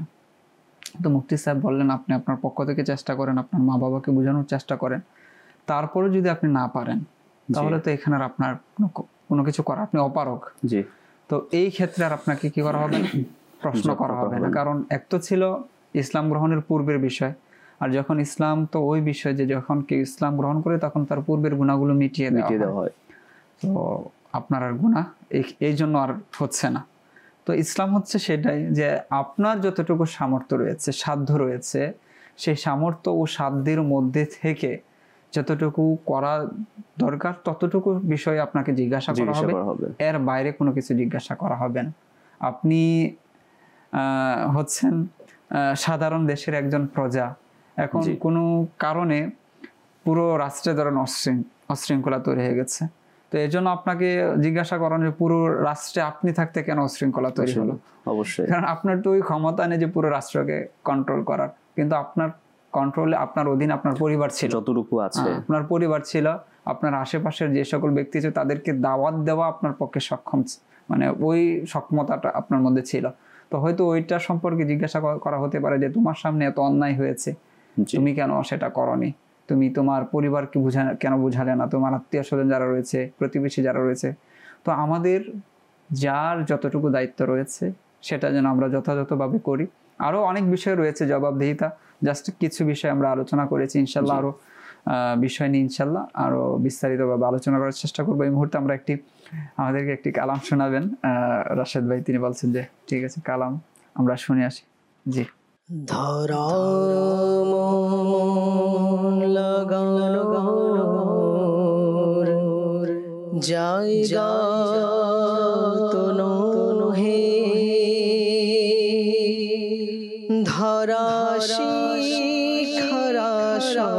তো মুফতি সাহেব বললেন আপনি আপনার পক্ষ থেকে চেষ্টা করেন, আপনার মা বাবাকে বোঝানোর চেষ্টা করেন, তারপরে যদি আপনি না পারেন তাহলে তো এখানে আর আপনার কোনো কিছু করা, আপনি অপারগ। জি, তো এই ক্ষেত্রে আর আপনাকে কি করা হবে? প্রশ্ন করা হবে না, কারণ এক তো ছিল ইসলাম গ্রহণের পূর্বের বিষয়, আর যখন ইসলাম তো ওই বিষয় যে যখন কেউ ইসলাম গ্রহণ করে তখন তার পূর্বের গুনাহগুলো মিটিয়ে দেওয়া হয়। তো আপনার আর গুনাহ এই জন্য আর হচ্ছে না। তো ইসলাম হচ্ছে সেটাই যে আপনার যতটুকু সামর্থ্য রয়েছে, সাধ্য রয়েছে, সেই সামর্থ্য ও সাধ্যের মধ্যে থেকে যতটুকু করা দরকার ততটুকু বিষয়ে আপনাকে জিজ্ঞাসা করা হবে, এর বাইরে কোনো কিছু জিজ্ঞাসা করা হবে না। আপনি হচ্ছেন সাধারণ দেশের একজন প্রজা, এখন কোনো কারণে পুরো রাষ্ট্রে ধরেন অশৃঙ্খলা তৈরি হয়ে গেছে, তো এই জন্য আপনাকে জিজ্ঞাসা করেন যে পুরো রাষ্ট্রে আপনি থাকতে কেন অশৃঙ্খলা তৈরি হলো? অবশ্যই, কারণ আপনার তো ওই ক্ষমতা নেই যে পুরো রাষ্ট্রকে কন্ট্রোল করার, কিন্তু আপনার কন্ট্রোলে আপনার অধীন আপনার পরিবার ছিল, যতটুকু আছে আপনার পরিবার ছিল, আপনার আশেপাশের যে সকল ব্যক্তি ছিল তাদেরকে দাওয়াত দেওয়া আপনার পক্ষে সক্ষম, মানে ওই সক্ষমতাটা আপনার মধ্যে ছিল। তো হয়তো ওইটা সম্পর্কে জিজ্ঞাসা করা হতে পারে যে তোমার সামনে এত অন্যায় হয়েছে, তুমি কেন সেটা করনি, তুমি তোমার পরিবারকে কেন বুঝালে না, তোমার আত্মীয় স্বজন যারা রয়েছে, প্রতিবেশী যারা রয়েছে। তো আমাদের যার যতটুকু দায়িত্ব রয়েছে সেটা যেন আমরা যথাযথভাবে করি। আরো অনেক বিষয় রয়েছে জবাবদিহিতা, জাস্ট কিছু বিষয় আমরা আলোচনা করেছি, ইনশাল্লাহ আরো বিষয় নিয়ে ইনশাল্লাহ আরো বিস্তারিতভাবে আলোচনা করার চেষ্টা করবো। এই মুহূর্তে আমরা আমাদেরকে একটি কালাম শোনাবেন রাশেদ ভাই, তিনি বলছেন যে ঠিক আছে কালাম আমরা শুনে আসি। জি। ধরাম লাগানোর জায়গা তো নহে, ধরাশি খরাশা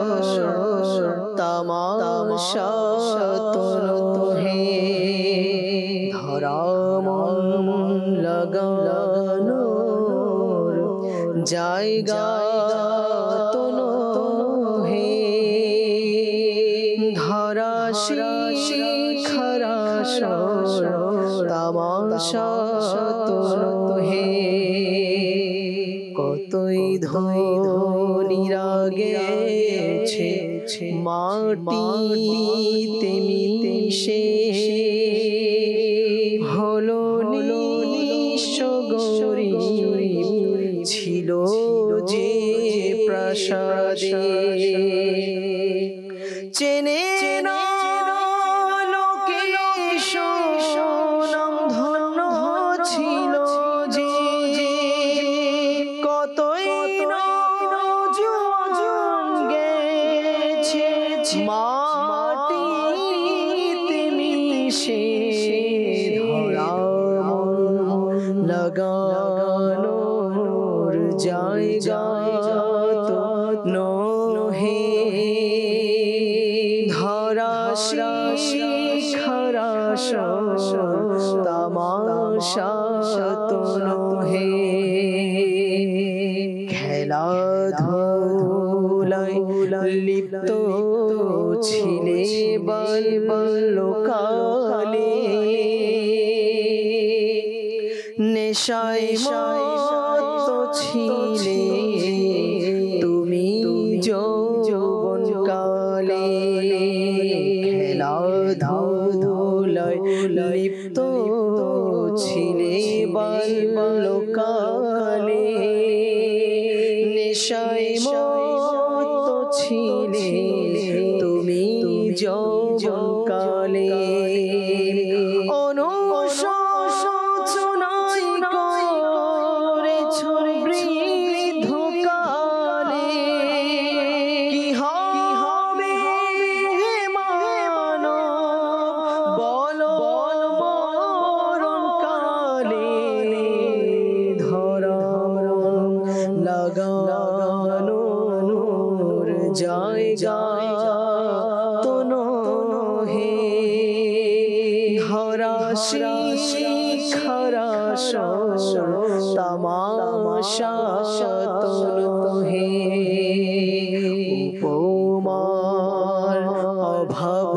তামাশা তো নহে, ধরাম লাগানোর জায়গা তো নহে, ধরাশি খরাশা তামাশা তো নহে, কতই ধনীরা গেছে মাটিতে মিশে, হলো নিঃস্ব গরিব ছিল যে প্রাসাদে, চেনে না লোকে সুনাম ধন্য ছিল যে, কতই নজওয়ান গেছে মাটিতে মিশে, ধরাম লাগানোর জায়গা তো নহে, ধরাশি খরাশা তামাশা তো নহে, খেলাধুলায় লিপ্ত ছিলে বাল্যকালে, নেশায় মত্ত ছিলে তুমি যৌবনকালে, খেলাধুলায় লিপ্ত ছিলে বাল্যকালে, নেশায় মত্ত ছিলে তুমি যৌবনকালে, অনুশোচনায় করেছ বৃদ্ধকালে, কি হবে মানব বলো মরণকালে, ধরাম লাগানোর জায়গা তো নহে, ধরাশি খরাশা তামাশা তো নহে, উপমার অভাব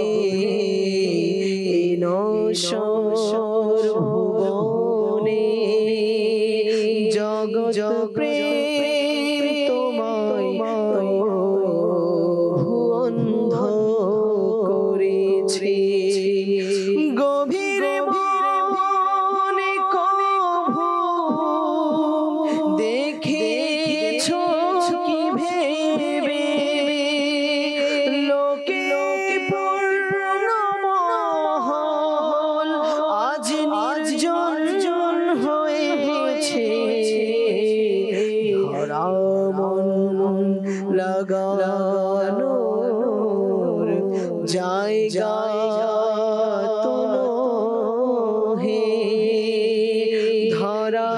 নেই নশ্বর ভুবনে, জগৎ প্রেম তোমায় অন্ধ করেছে, গভীর মনে কভু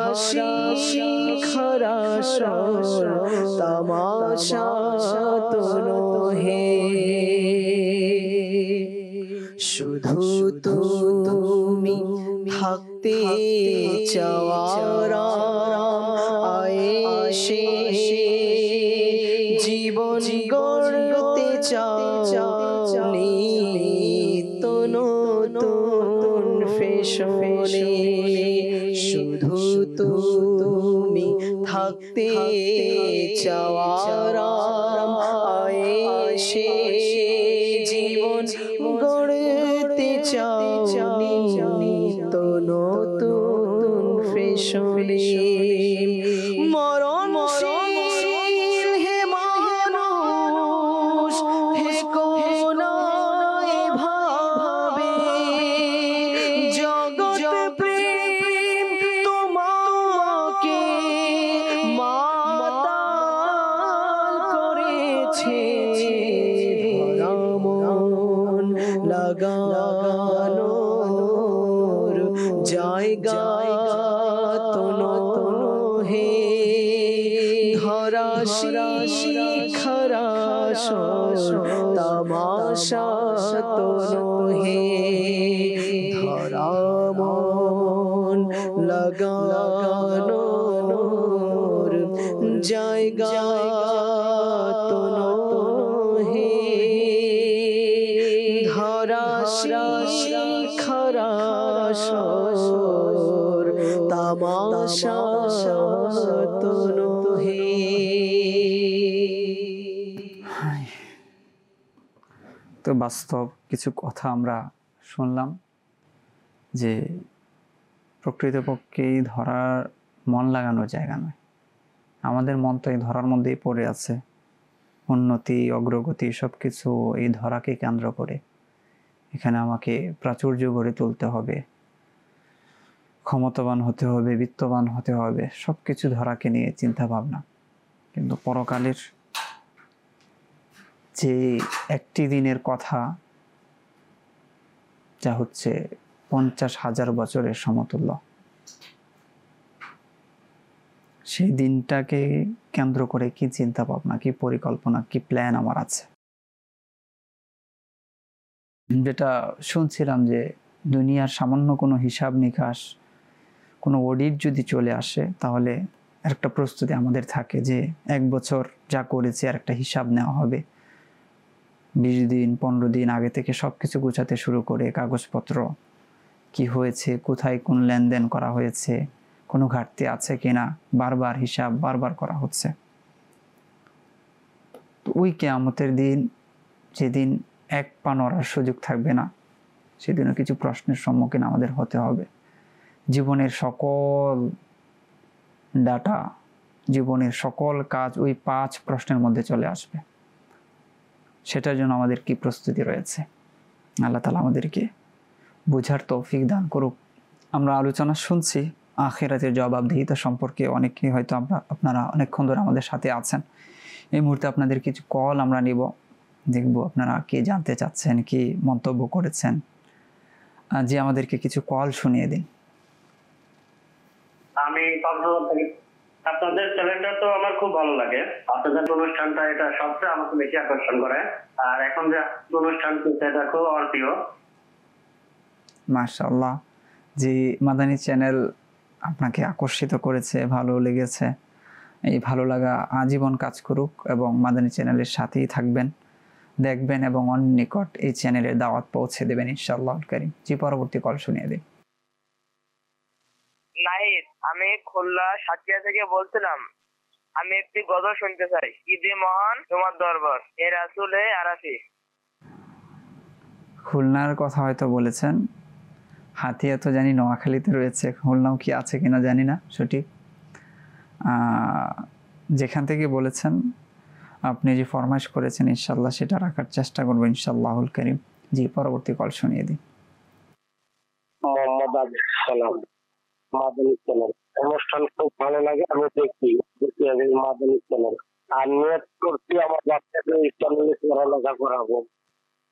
শিখরাস তামাশা তোনো হে শুধু তুমি থাকতে চাওয়ারা আয়েশে জীবন গড়তে চাও নিত্য নতুন ফ্যাশনে শুধু তুমি থাকতে চাওয়ারা আয়েশে জীবন গড়তে চাও নিত্য নতুন ফ্যাশনে মরণশীল হে মানুষ থেকো না এভাবে জগৎ প্রেম তোমাকে মাতাল করেছে ভরা মন লাগানোর জায়গা তোনো হে ধরা শিখরাস তামাশা তোনো হে ধরা মন লাগানোর জায়গা তোনো হে ধরা শিখরাস তামাশা তোনো হে তো বাস্তব কিছু কথা আমরা শুনলাম যে প্রকৃতপক্ষে এই ধরার মন লাগানোর জায়গা নয়, আমাদের মন তো এই ধরার মধ্যেই পড়ে আছে। উন্নতি অগ্রগতি সব কিছু এই ধরাকে কেন্দ্র করে। এখানে আমাকে প্রাচুর্য গড়ে তুলতে হবে, ক্ষমতাবান হতে হবে, বিত্তবান হতে হবে, সব কিছু ধরাকে নিয়ে চিন্তা ভাবনা। কিন্তু পরকালের যে একটি দিনের কথা, যা হচ্ছে 50,000 বছরের সমতুল্য, সেই দিনটাকে কেন্দ্র করে কি চিন্তা ভাবনা, কি পরিকল্পনা, কি প্ল্যান আমার আছে। যেটা শুনছিলাম যে দুনিয়ার সামান্য কোনো হিসাব নিকাশ, কোনো অডিট যদি চলে আসে, তাহলে একটা প্রস্তুতি আমাদের থাকে যে 1 বছর যা করেছে আর একটা হিসাব নেওয়া হবে। 20 দিন 15 দিন আগে থেকে সব কিছু গোছাতে শুরু করে কাগজপত্র, কি হয়েছে, কোথায় কোন লেনদেন করা হয়েছে, কোনো ঘাটতি আছে কিনা, বারবার হিসাব বারবার করা হচ্ছে। তো ওই কিয়ামতের দিন, যেদিন এক পা নড়ার সুযোগ থাকবে না, সেদিনও কিছু প্রশ্নের সম্মুখীন আমাদের হতে হবে। জীবনের সকল ডাটা, জীবনের সকল কাজ ওই 5 প্রশ্নের মধ্যে চলে আসবে। সেটার জন্য আমাদের কি প্রস্তুতি রয়েছে, আল্লাহ তাআলা আমাদেরকে বোঝার তৌফিক দান করুক। আমরা আলোচনা শুনছি আখিরাতের জবাবদিহিতা সম্পর্কে। অনেকে হয়তো আপনারা অনেকক্ষণ ধরে আমাদের সাথে আছেন। এই মুহূর্তে আপনাদের কিছু কল আমরা নিব, দেখব আপনারা কি জানতে চাচ্ছেন, কি মন্তব্য করেছেন। যে আমাদেরকে কিছু কল শুনিয়ে দিন। আমি কক্সবাজার থেকে। আপনাদের চ্যানেলটা তো আমার খুব ভালো লাগে। আপনাদের অনুষ্ঠানটা এটা সবচেয়ে আমাকে বেশি আকর্ষণ করে। আর এখন যে অনুষ্ঠান চলছে এটা খুব আমার প্রিয়। মাশাআল্লাহ, যে মাদানী চ্যানেল আপনাকে আকর্ষিত করেছে, ভালো লেগেছে, এই ভালো লাগা আজীবন কাজ করুক এবং মাদানী চ্যানেলের সাথেই থাকবেন, দেখবেন এবং অন্য নিকট এই চ্যানেলের দাওয়াত পৌঁছে দেবেন ইনশাআল্লাহুল কারীম। জি, পরবর্তী কল শুনিয়ে দিন। নাহিদ, আমি খুলনা সাতক্ষীরা থেকে বলছিলাম। আমি একটি গজল শুনতে চাই। ঈদে মহান তোমার দরবার, এ রাসূল হে আরাফি। খুলনার কথা হয়তো বলেছেন। হাতিয়া তো জানি নোয়াখালীতে রয়েছে, খুলনাও কি আছে কিনা জানি না সঠিক। যেখান থেকে বলেছেন, আপনি যে ফরমাইশ করেছেন ইনশাআল্লাহ সেটা রাখার চেষ্টা করবো ইনশাআল্লাহুল কারীম। জি, পরবর্তী কল শুনিয়ে দিন। মোহাম্মদ আবুল সালাম, মাদানী চ্যানেল। অনুষ্ঠান খুব ভালো লাগে, আমি দেখি মাদানী চ্যানেল। আর নিয়ত করছি আমার বাচ্চাকে এই চ্যানেলে পড়ালেখা করাবো।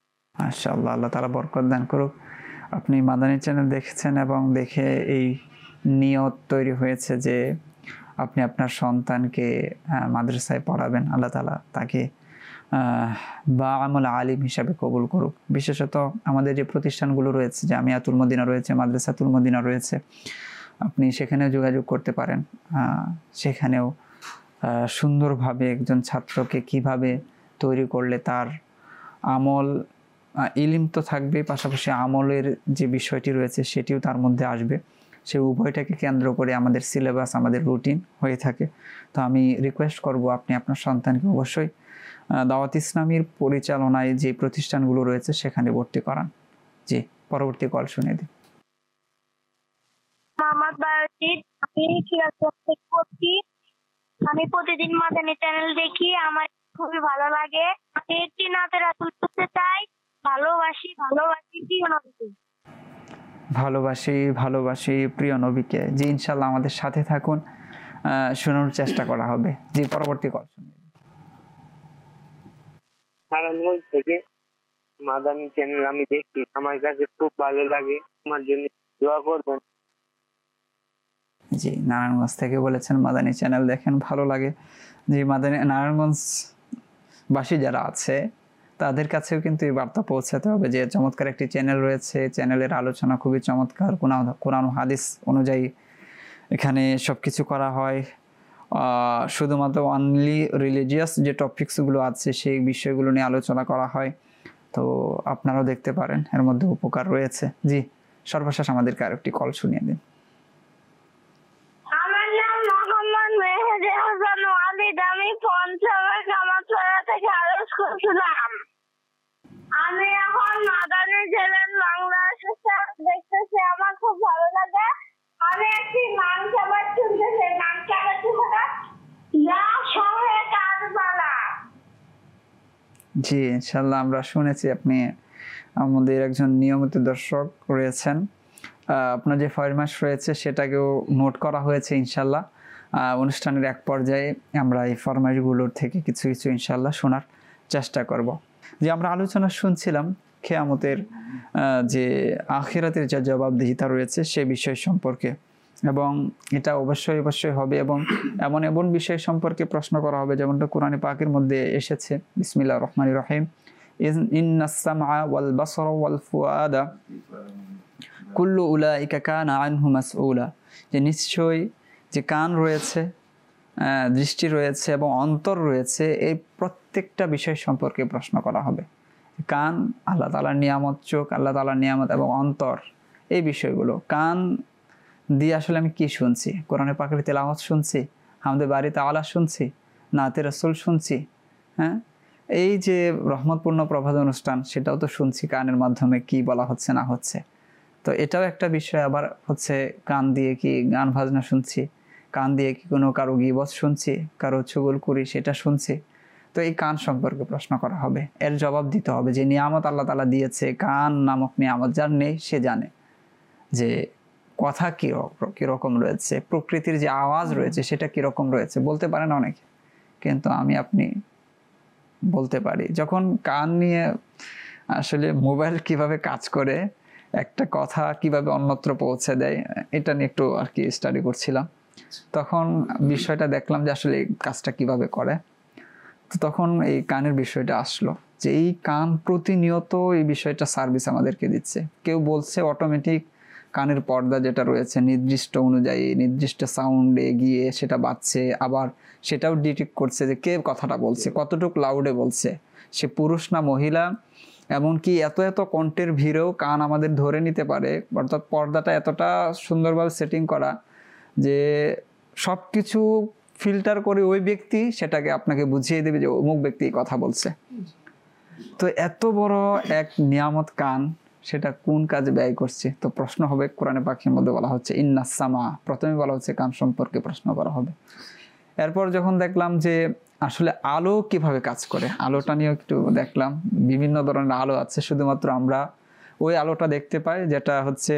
মাশাআল্লাহ, আল্লাহ তাআলা বরকত দান করুক। আপনি মাদানী চ্যানেল দেখেছেন এবং দেখে এই নিয়ত তৈরি হয়েছে যে আপনি আপনার সন্তানকে মাদ্রাসায় পড়াবেন, আল্লাহ তাআলা তাকে বা আমল আলিম হিসাবে কবুল করুক। বিশেষত আমাদের যে প্রতিষ্ঠানগুলো রয়েছে, জামিয়াতুল মদিনা রয়েছে, মাদ্রাসাতুল মদিনা রয়েছে, আপনি সেখানেও যোগাযোগ করতে পারেন। সেখানেও সুন্দরভাবে একজন ছাত্রকে কিভাবে তৈরি করলে তার আমল, ইলম তো থাকবে, পাশাপাশি আমলের যে বিষয়টি রয়েছে সেটিও তার মধ্যে আসবে, সে উভয়টাকে কেন্দ্র করে আমাদের সিলেবাস, আমাদের রুটিন হয়ে থাকে। তো আমি রিকোয়েস্ট করব আপনি আপনার সন্তানকে অবশ্যই দাওয়াত ইসলামীর পরিচালনায় যে প্রতিষ্ঠানগুলো রয়েছে সেখানে ভর্তি করান। জি, পরবর্তী কল শুনে দিন। মোহাম্মদ বায়োজিৎ, আমি সিরাজগঞ্জ থেকে বলছি। আমি প্রতিদিন মাদানী চ্যানেল দেখি, আমার খুবই ভালো লাগে। আমি একটি নাতে রাসূল করতে চাই। ভালোবাসি প্রিয় নবীকে। ভালোবাসি প্রিয় নবীকে। জি, ইনশাল্লাহ আমাদের সাথে থাকুন, শোনানোর চেষ্টা করা হবে। জি, পরবর্তী কল শুনে দিন। নারায়ণগঞ্জ থেকে মাদানী চ্যানেল আমি দেখি, আমার কাছে খুব ভালো লাগে। আমার জন্য দোয়া করবেন। জি, নারায়ণগঞ্জ থেকে বলেছেন মাদানী চ্যানেল দেখেন, ভালো লাগে। জি, নারায়ণগঞ্জ বাসী যারা আছে তাদের কাছেও কিন্তু এই বার্তা পৌঁছাতে হবে যে চমৎকার একটি চ্যানেল রয়েছে, চ্যানেলের আলোচনা খুবই চমৎকার, কোরআন ও হাদিস অনুযায়ী এখানে সব কিছু করা হয়। শুধুমাত্র অনলি রিলিজিয়াস যে টপিকসগুলো আছে সেই বিষয়গুলো নিয়ে আলোচনা করা হয়। তো আপনারাও দেখতে পারেন, এর মধ্যে উপকার রয়েছে। জি, সর্বশেষ আমাদেরকে আরেকটি কল শুনিয়ে দিন। আমার নাম মোহাম্মদ মেহেদী হাসান ওয়ালিদ। আমি পঞ্চমের কামারপাড়া থেকে আরজ করছিলাম। আমি এখন মাদানী চ্যানেল বাংলা দেখতেছি, আমার খুব ভালো লাগে। আমি একটি নাম খাবার শুনতেছি, নাম খাবারটি হলো ইয়া শহরে কারবালা। জি, ইনশাল্লাহ আমরা শুনেছি আপনি আমাদের একজন নিয়মিত দর্শক রয়েছেন। আপনার যে ফরমাশ রয়েছে সেটাকেও নোট করা হয়েছে। ইনশাল্লাহ অনুষ্ঠানের এক পর্যায়ে আমরা এই ফরমাশগুলোর থেকে কিছু কিছু ইনশাল্লাহ শোনার চেষ্টা করব। যে আমরা আলোচনা শুনছিলাম কিয়ামতের যে আখিরাতের যে জবাবদিহিতা রয়েছে সে বিষয় সম্পর্কে, এবং এটা অবশ্যই হবে, এবং এমন বিষয় সম্পর্কে প্রশ্ন করা হবে যেমনটা কোরআনে পাকের মধ্যে এসেছে। বিসমিল্লাহির রহমানির রহিম, ইন্নাস সামআ ওয়াল বাসরা ওয়াল ফুআদা কুল্লু উলাইকা কানা আনহু মাসউলা। যে নিশ্চয়ই যে কান রয়েছে, দৃষ্টি রয়েছে এবং অন্তর রয়েছে, এই প্রত্যেকটা বিষয় সম্পর্কে প্রশ্ন করা হবে। কান আল্লাহ তাআলার নিয়ামত, চোখ আল্লাহ তাআলার নিয়ামত, এবং অন্তর এই বিষয়গুলো। কান দিয়ে আসলে আমি কি শুনছি? কোরআনে পাকের তেলাওয়াত শুনছি, আমাদের বাড়িতে আওয়াজ শুনছি, নাতে রাসূল শুনছি, হ্যাঁ, এই যে রহমতপূর্ণ প্রভাত অনুষ্ঠান সেটাও তো শুনছি কানের মাধ্যমে, কি বলা হচ্ছে না হচ্ছে। তো এটাও একটা বিষয়। আবার হচ্ছে কান দিয়ে কি গান বাজনা শুনছি, কান দিয়ে কি কোনো কারো গীবত শুনছি, কারো চুগলখুরি সেটা শুনছি। তো এই কান সম্পর্কে প্রশ্ন করা হবে, এর জবাব দিতে হবে। যে নিয়ামত আল্লাহ তাআলা দিয়েছে, কান নামক নিয়ামত যার নেই সে জানে যে কথা কিরকম রয়েছে, প্রকৃতির যে আওয়াজ রয়েছে সেটা কিরকম রয়েছে। বলতে পারে না অনেকে, কিন্তু আমি আপনি বলতে পারি। যখন কান নিয়ে আসলে মোবাইল কিভাবে কাজ করে, একটা কথা কিভাবে অন্যত্র পৌঁছে দেয়, এটা নিয়ে একটু আর কি স্টাডি করছিলাম, তখন বিষয়টা দেখলাম যে আসলে এই কাজটা কিভাবে করে। তো তখন এই কানের বিষয়টা আসলো যে এই কান প্রতিনিয়ত এই বিষয়টা সার্ভিস আমাদেরকে দিচ্ছে। কেউ বলছে অটোমেটিক কানের পর্দা যেটা রয়েছে নির্দিষ্ট অনুযায়ী নির্দিষ্ট সাউন্ডে গিয়ে সেটা বাজছে, আবার সেটাও ডিটেক্ট করছে যে কে কথাটা বলছে, কতটুকু লাউডে বলছে, সে পুরুষ না মহিলা। এমনকি এত কণ্ঠের ভিড়েও কান আমাদের ধরে নিতে পারে, অর্থাৎ পর্দাটা এতটা সুন্দরভাবে সেটিং করা যে সব কিছু ফিল্টার করে ওই ব্যক্তি সেটাকে আপনাকে বুঝিয়ে দেবে যে অমুক ব্যক্তি কথা বলছে। তো এত বড় এক নিয়ামত কান, সেটা কোন কাজে ব্যয় করছে? তো প্রশ্ন হবে, কোরআনে পাকের মধ্যে বলা হচ্ছে ইন্নাস সামা, প্রথমে বলা হচ্ছে কান সম্পর্কে প্রশ্ন করা হবে। এরপর যখন দেখলাম যে আসলে আলো কিভাবে কাজ করে, আলোটা নিয়ে একটু দেখলাম। বিভিন্ন ধরনের আলো আছে, শুধুমাত্র আমরা ওই আলোটা দেখতে পাই যেটা হচ্ছে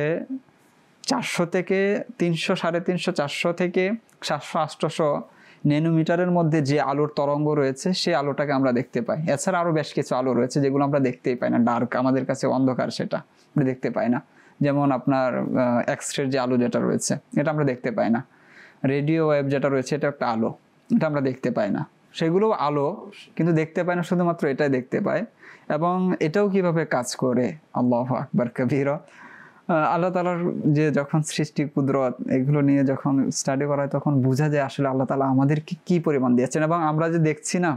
400 থেকে 300, 350, 400 থেকে 700, 800 ন্যানোমিটারের মধ্যে যে আলোর তরঙ্গ রয়েছে সেই আলোটাকে আমরা দেখতে পাই। এছাড়া আরো বেশ কিছু আলো রয়েছে যেগুলো আমরা দেখতেই পাই না, ডার্ক, আমাদের কাছে অন্ধকার, সেটা আমরা দেখতে পাই না। যেমন আপনার এক্সরের যে আলো যেটা রয়েছে এটা আমরা দেখতে পাই না, রেডিও ওয়েভ যেটা রয়েছে এটা একটা আলো, এটা আমরা দেখতে পাই না, সেগুলো আলো কিন্তু দেখতে পাই না, শুধুমাত্র এটাই দেখতে পাই। এবং এটাও কিভাবে কাজ করে, আল্লাহু আকবার কবীরা। আল্লাহ তাআলার যে যখন সৃষ্টি কুদরত এগুলো নিয়ে যখন স্টাডি করা হয় তখন বোঝা যায় আসলে আল্লাহ তাআলা আমাদেরকে কি পরিমাণ দিয়েছেন। এবং আমরা যে দেখছি না,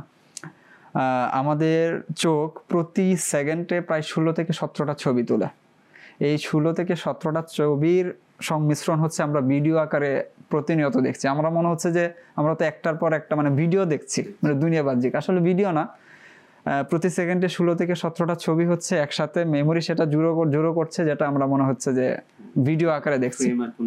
আমাদের চোখ প্রতি সেকেন্ডে প্রায় 16 থেকে 17টা ছবি তোলে। এই 16 থেকে 17টা ছবির সংমিশ্রণ হচ্ছে আমরা ভিডিও আকারে প্রতিনিয়ত দেখছি। আমরা মনে হচ্ছে যে আমরা তো একটার পর একটা মানে ভিডিও দেখছি, মানে দুনিয়া বাহ্যিক, আসলে ভিডিও না। প্রতি সেকেন্ডে 16 থেকে 17টা ছবি হচ্ছে একসাথে মেমোরি সেটা জোড়ো করছে, যেটা আমরা মনে হচ্ছে যে ভিডিও আকারে দেখছি।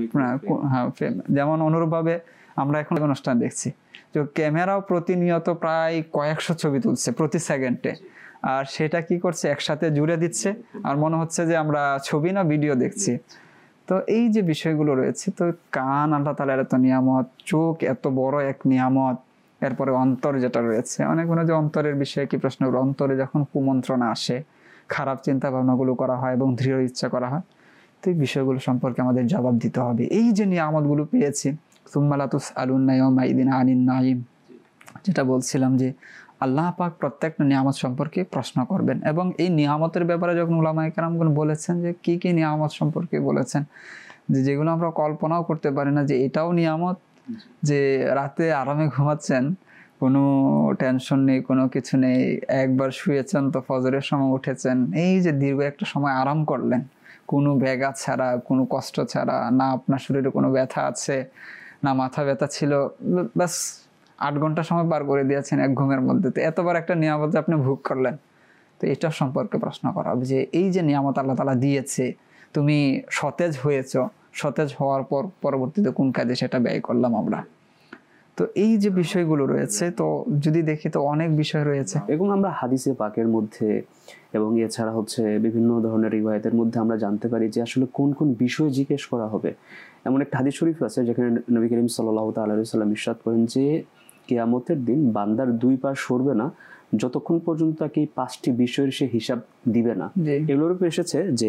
হ্যাঁ, যেমন অনুরূপভাবে আমরা এখন অনুষ্ঠান দেখছি, তো ক্যামেরাও প্রতিনিয়ত প্রায় কয়েকশো ছবি তুলছে প্রতি সেকেন্ডে, আর সেটা কি করছে একসাথে জুড়ে দিচ্ছে, আর মনে হচ্ছে যে আমরা ছবি না ভিডিও দেখছি। তো এই যে বিষয়গুলো রয়েছে, তো কান আল্লাহ তাআলার এত নিয়ামত, চোখ এত বড় এক নিয়ামত, এরপরে অন্তর যেটা রয়েছে, অনেক যে অন্তরের বিষয়ে কি প্রশ্ন করবো, অন্তরে যখন কুমন্ত্রণা আসে, খারাপ চিন্তা ভাবনাগুলো করা হয় এবং দৃঢ় ইচ্ছা করা হয়, তো এই বিষয়গুলো সম্পর্কে আমাদের জবাব দিতে হবে। এই যে নিয়ামতগুলো পেয়েছি, সুম্মা লা তুসআলুনা ইয়াওমা ইযিন আনিন নাঈম, যেটা বলছিলাম যে আল্লাহ পাক প্রত্যেকটা নিয়ামত সম্পর্কে প্রশ্ন করবেন। এবং এই নিয়ামতের ব্যাপারে যখন উলামায়ে কেরামগণ বলেছেন যে কি কি নিয়ামত সম্পর্কে বলেছেন, যে যেগুলো আমরা কল্পনাও করতে পারি না যে এটাও নিয়ামত, যে রাতে আরামে ঘুমাচ্ছেন, কোনো টেনশন নেই, কোনো কিছু নেই, একবার শুয়েছেন তো ফজরের সময় উঠেছেন, এই যে দীর্ঘ একটা সময় আরাম করলেন কোনো ব্যাঘাত ছাড়া, কোনো কষ্ট ছাড়া, না আপনার শরীরে কোনো ব্যথা আছে, না মাথা ব্যথা ছিল, বাস 8 ঘন্টা সময় পার করে দিয়েছেন এক ঘুমের মধ্যে। তো এতবার একটা নিয়ামত আপনি ভোগ করলেন, তো এটা সম্পর্কে প্রশ্ন করা হবে যে এই যে নিয়ামত আল্লাহ তাআলা দিয়েছে, তুমি সতেজ হয়েছ, সতেজ হওয়ার পর পরবর্তীতে কোন কাজে সেটা ব্যয় করলাম আমরা। তো এই যে বিষয়গুলো রয়েছে, তো যদি দেখি তো অনেক বিষয় রয়েছে। এবং আমরা হাদিসে পাকের মধ্যে এবং এছাড়া হচ্ছে বিভিন্ন ধরনের রিওয়ায়াতের মধ্যে আমরা জানতে পারি যে আসলে কোন কোন বিষয় জিজ্ঞেস করা হবে। এমন একটা হাদিস শরীফ আছে যেখানে নবী করিম সাল্লাল্লাহু তাআলা আলাইহি ওয়াসাল্লাম ইরশাদ করেন যে কিয়ামতের দিন বান্দার 2 পা সরবে না যতক্ষণ পর্যন্ত তাকে 5টি বিষয়ের সে হিসাব দিবে না। এগুলোর উপর এসেছে যে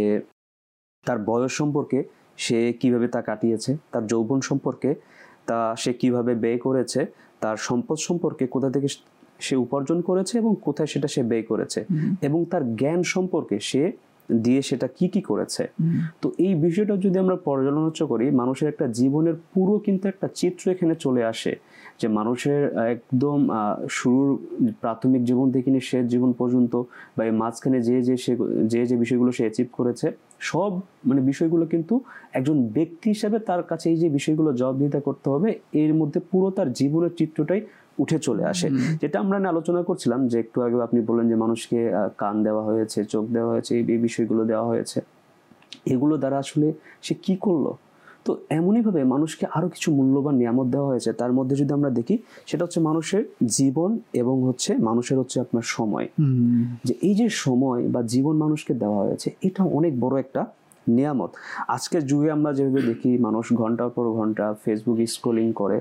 তার বয়স সম্পর্কে সে কিভাবে তা কাটিয়েছে, তার যৌবন সম্পর্কে তা সে কিভাবে ব্যয় করেছে, তার সম্পদ সম্পর্কে কোথা থেকে সে উপার্জন করেছে এবং কোথায় সেটা সে ব্যয় করেছে, এবং তার জ্ঞান সম্পর্কে সে দিয়ে সেটা কি কি করেছে। তো এই বিষয়টা যদি আমরা পর্যালোচনা করি, মানুষের একটা জীবনের পুরো কিন্তু একটা চিত্র এখানে চলে আসে, যে মানুষের একদম শুরুর প্রাথমিক জীবন থেকে নিয়ে শেষ জীবন পর্যন্ত, বা এই মাঝখানে যে বিষয়গুলো সে অ্যাচিভ করেছে, সব মানে বিষয়গুলো কিন্তু একজন ব্যক্তি হিসেবে তার কাছে এই যে বিষয়গুলো জবাবদিহিতা করতে হবে, এর মধ্যে পুরো তার জীবনের চিত্রটাই উঠে চলে আসে। যেটা আমরা আলোচনা করছিলাম যে একটু আগে আপনি বললেন যে মানুষকে কান দেওয়া হয়েছে, চোখ দেওয়া হয়েছে, এই বিষয়গুলো দেওয়া হয়েছে, এগুলো দ্বারা আসলে সে কি করলো। তো এমনইভাবে মানুষকে আরো কিছু মূল্যবান নিয়ামত দেওয়া হয়েছে, তার মধ্যে যদি আমরা দেখি সেটা হচ্ছে মানুষের জীবন এবং হচ্ছে মানুষের হচ্ছে আপনার সময়। যে এই যে সময় বা জীবন মানুষকে দেওয়া হয়েছে, এটা অনেক বড় একটা নিয়ামত। আজকের যুগে আমরা যেভাবে দেখি মানুষ ঘন্টার পর ঘন্টা ফেসবুক স্ক্রলিং করে,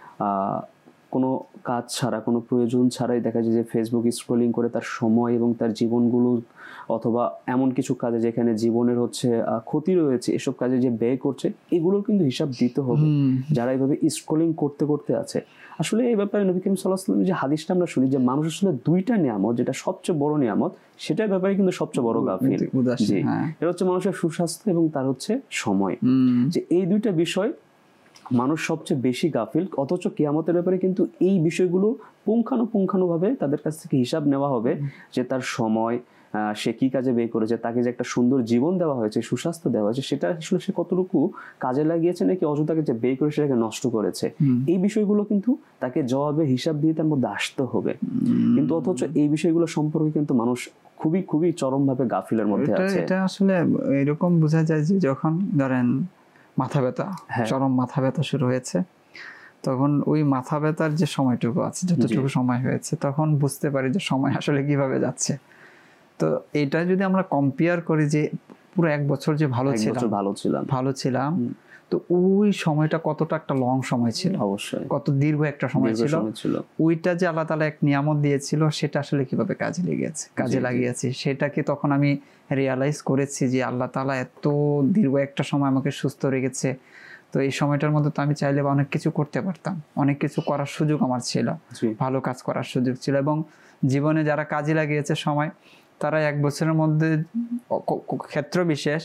কোনো কাজ ছাড়া, কোনো প্রয়োজন ছাড়াই দেখা যায় যে ফেসবুক স্ক্রলিং করে তার সময় এবং তার জীবনগুলো, অথবা এমন কিছু কাজে যেখানে জীবনের হচ্ছে ক্ষতি রয়েছে, এসব কাজে যে ব্যয় করছে, এগুলোর কিন্তু হিসাব দিতে হবে যারা এইভাবে স্ক্রলিং করতে করতে আছে। আসলে এই ব্যাপারে নবী করিম সাল্লাল্লাহু আলাইহি ওয়াসাল্লাম যে হাদিসটা আমরা শুনি যে মানুষ আসলে 2টা নিয়ামত, যেটা সবচেয়ে বড় নিয়ামত, সেটার ব্যাপারে কিন্তু সবচেয়ে বড় গাফিল। জি, এটা হচ্ছে মানুষের সুস্বাস্থ্য এবং তার হচ্ছে সময়। যে এই 2টা বিষয় মানুষ সবচেয়ে বেশি গাফিল, অথচ কিয়ামতের ব্যাপারে কিন্তু এই বিষয়গুলো পুঙ্খানুপুঙ্খানুভাবে তাদের কাছ থেকে হিসাব নেওয়া হবে, যে তার সময়, সে কি কাজে ব্যয় করেছে, তাকে যে একটা সুন্দর জীবন দেওয়া হয়েছে, সুস্বাস্থ্য দেওয়া হয়েছে, সেটা আসলে সে কতটুকু কাজে লাগিয়েছে নাকি অযথাকে যে ব্যয় করে সেটাকে নষ্ট করেছে। এই বিষয়গুলো কিন্তু তাকে জবাবে হিসাব দিয়ে তার মধ্যে আসতে হবে। কিন্তু অথচ এই বিষয়গুলো সম্পর্কে কিন্তু মানুষ খুবই খুবই চরমভাবে গাফিলের মধ্যে আছে। এটা আসলে এরকম বোঝা যায় যে যখন ধরেন মাথা ব্যথা, চরম মাথা ব্যথা শুরু হয়েছে, তখন ওই মাথা ব্যথার যে সময়টুকু আছে, যতটুকু সময় হয়েছে, তখন বুঝতে পারি যে সময় আসলে কিভাবে যাচ্ছে। তো এটা যদি আমরা কম্পেয়ার করি যে পুরো 1 বছর যে ভালো ছিলাম, তো ওই সময়টা কতটা একটা লং সময় ছিল, অবশ্যই কত দীর্ঘ একটা সময় দীর্ঘ ছিল। সময় ছিল। ওইটা যে আল্লাহ তাআলা এক নিয়ামত দিয়েছিল সেটা আসলে কিভাবে কাজে লাগিয়েছি সেটাকে তখন আমি রিয়ালাইজ করেছি যে আল্লাহ তাআলা এত দীর্ঘ একটা সময় আমাকে সুস্থ রেখেছে। তো এই সময়টার মধ্যে তো আমি চাইলে অনেক কিছু করতে পারতাম, অনেক কিছু করার সুযোগ আমার ছিল, ভালো কাজ করার সুযোগ ছিল। এবং জীবনে যারা কাজে লাগিয়েছে সময়, তারা 1 বছরের মধ্যে ক্ষেত্র বিশেষ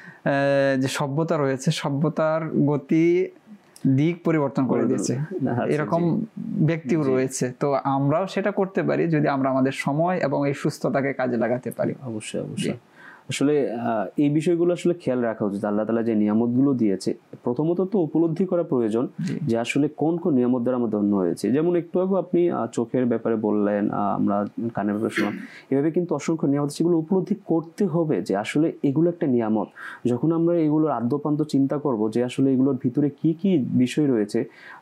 যে সভ্যতা রয়েছে, সভ্যতার গতি দিক পরিবর্তন করে দিয়েছে, এরকম ব্যক্তিও রয়েছে। তো আমরাও সেটা করতে পারি যদি আমরা আমাদের সময় এবং এই সুস্থতাকে কাজে লাগাতে পারি। অবশ্যই অবশ্যই। আসলে এই বিষয়গুলো আসলে খেয়াল রাখা উচিত। আল্লাহ তাআলা যে নিয়ামতগুলো দিয়েছে, প্রথমত তো উপলব্ধি করা প্রয়োজন যে আসলে কোন কোন নিয়ামত দ্বারা আমরা ধন্য হয়েছে। যেমন একটু আগে আপনি চোখের ব্যাপারে বললেন, আমরা কানের ব্যাপারে শুনলাম, এভাবে কিন্তু অসংখ্য নিয়ামত, সেগুলো উপলব্ধি করতে হবে যে আসলে এগুলো একটা নিয়ামত। যখন আমরা এগুলোর আদ্যপান্ত চিন্তা করব যে আসলে এগুলোর ভিতরে কি কি বিষয় রয়েছে,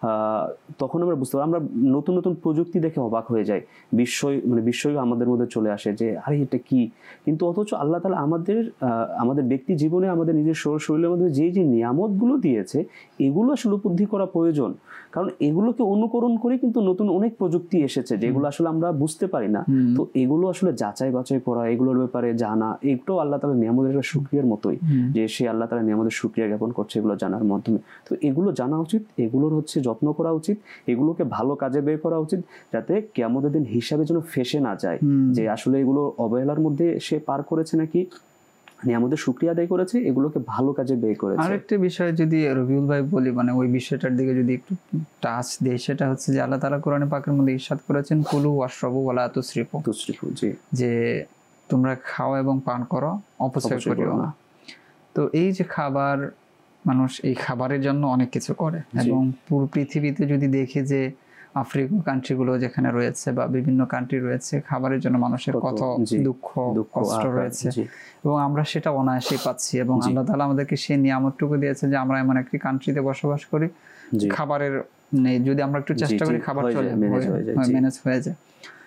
তখন আমরা বুঝতে পারবো। আমরা নতুন নতুন প্রযুক্তি দেখে অবাক হয়ে যাই, বিস্ময় আমাদের মধ্যে চলে আসে যে আরে এটা কি। কিন্তু অথচ আল্লাহ তাআলা আমাদের ব্যক্তি জীবনে, আমাদের নিজের শরীরের মধ্যে যে যে নিয়ামতগুলো দিয়েছে, এগুলো আসলে উপলব্ধি করা প্রয়োজন। কারণ এগুলোকে অনুকরণ করে কিন্তু নতুন অনেক প্রযুক্তি এসেছে যেগুলো আসলে আমরা বুঝতে পারি না। তো এগুলো আসলে যাচাই বাছাই করা, এগুলোর ব্যাপারে জানা, এগুলো আল্লাহ তাআলা নিয়ামতের একটা শুকরিয়ার মতোই, যে সে আল্লাহ তাআলা নিয়ামতের শুকরিয়া জ্ঞাপন করছে এগুলো জানার মাধ্যমে। তো এগুলো জানা উচিত, এগুলোর যত্ন করা উচিত, এগুলোকে ভালো কাজে ব্যয় করা উচিত, যাতে কিয়ামতের দিন হিসাবে যেন ফেসে না যায় যে আসলে এগুলো অবহেলার মধ্যে সে পার করেছে নাকি নিয়ামতের শুকরিয়া আদায় করেছে, এগুলোকে ভালো কাজে ব্যয় করেছে। আরেকটা বিষয় যদি রবিউল ভাই বলি, ওই বিষয়টার দিকে যদি একটু টাচ দেই, সেটা হচ্ছে যে আল্লাহ তাআলা কোরআনে পাকের মধ্যে ইরশাদ করেছেন, কুলু ওয়াশরাবু ওয়ালা তুসরিফু, জি, যে তোমরা খাও এবং পান করো, অপচয় করিও না। তো এই যে খাবার, মানুষ এই খাবারের জন্য অনেক কিছু করে, এবং পুরো পৃথিবীতে যদি দেখি যে আফ্রিকা কান্ট্রিগুলো যেখানে রয়েছে বা বিভিন্ন কান্ট্রি রয়েছে, খাবারের জন্য মানুষের কত দুঃখ কষ্ট রয়েছে, এবং আমরা সেটা অনায়াসেই পাচ্ছি। এবং আল্লাহ তাআলা আমাদেরকে সেই নিয়ামতটুকু দিয়েছে যে আমরা এমন একটি কান্ট্রিতে বসবাস করি, খাবারের নেই, যদি আমরা একটু চেষ্টা করি খাবার চলে ম্যানেজ হয়ে যায়।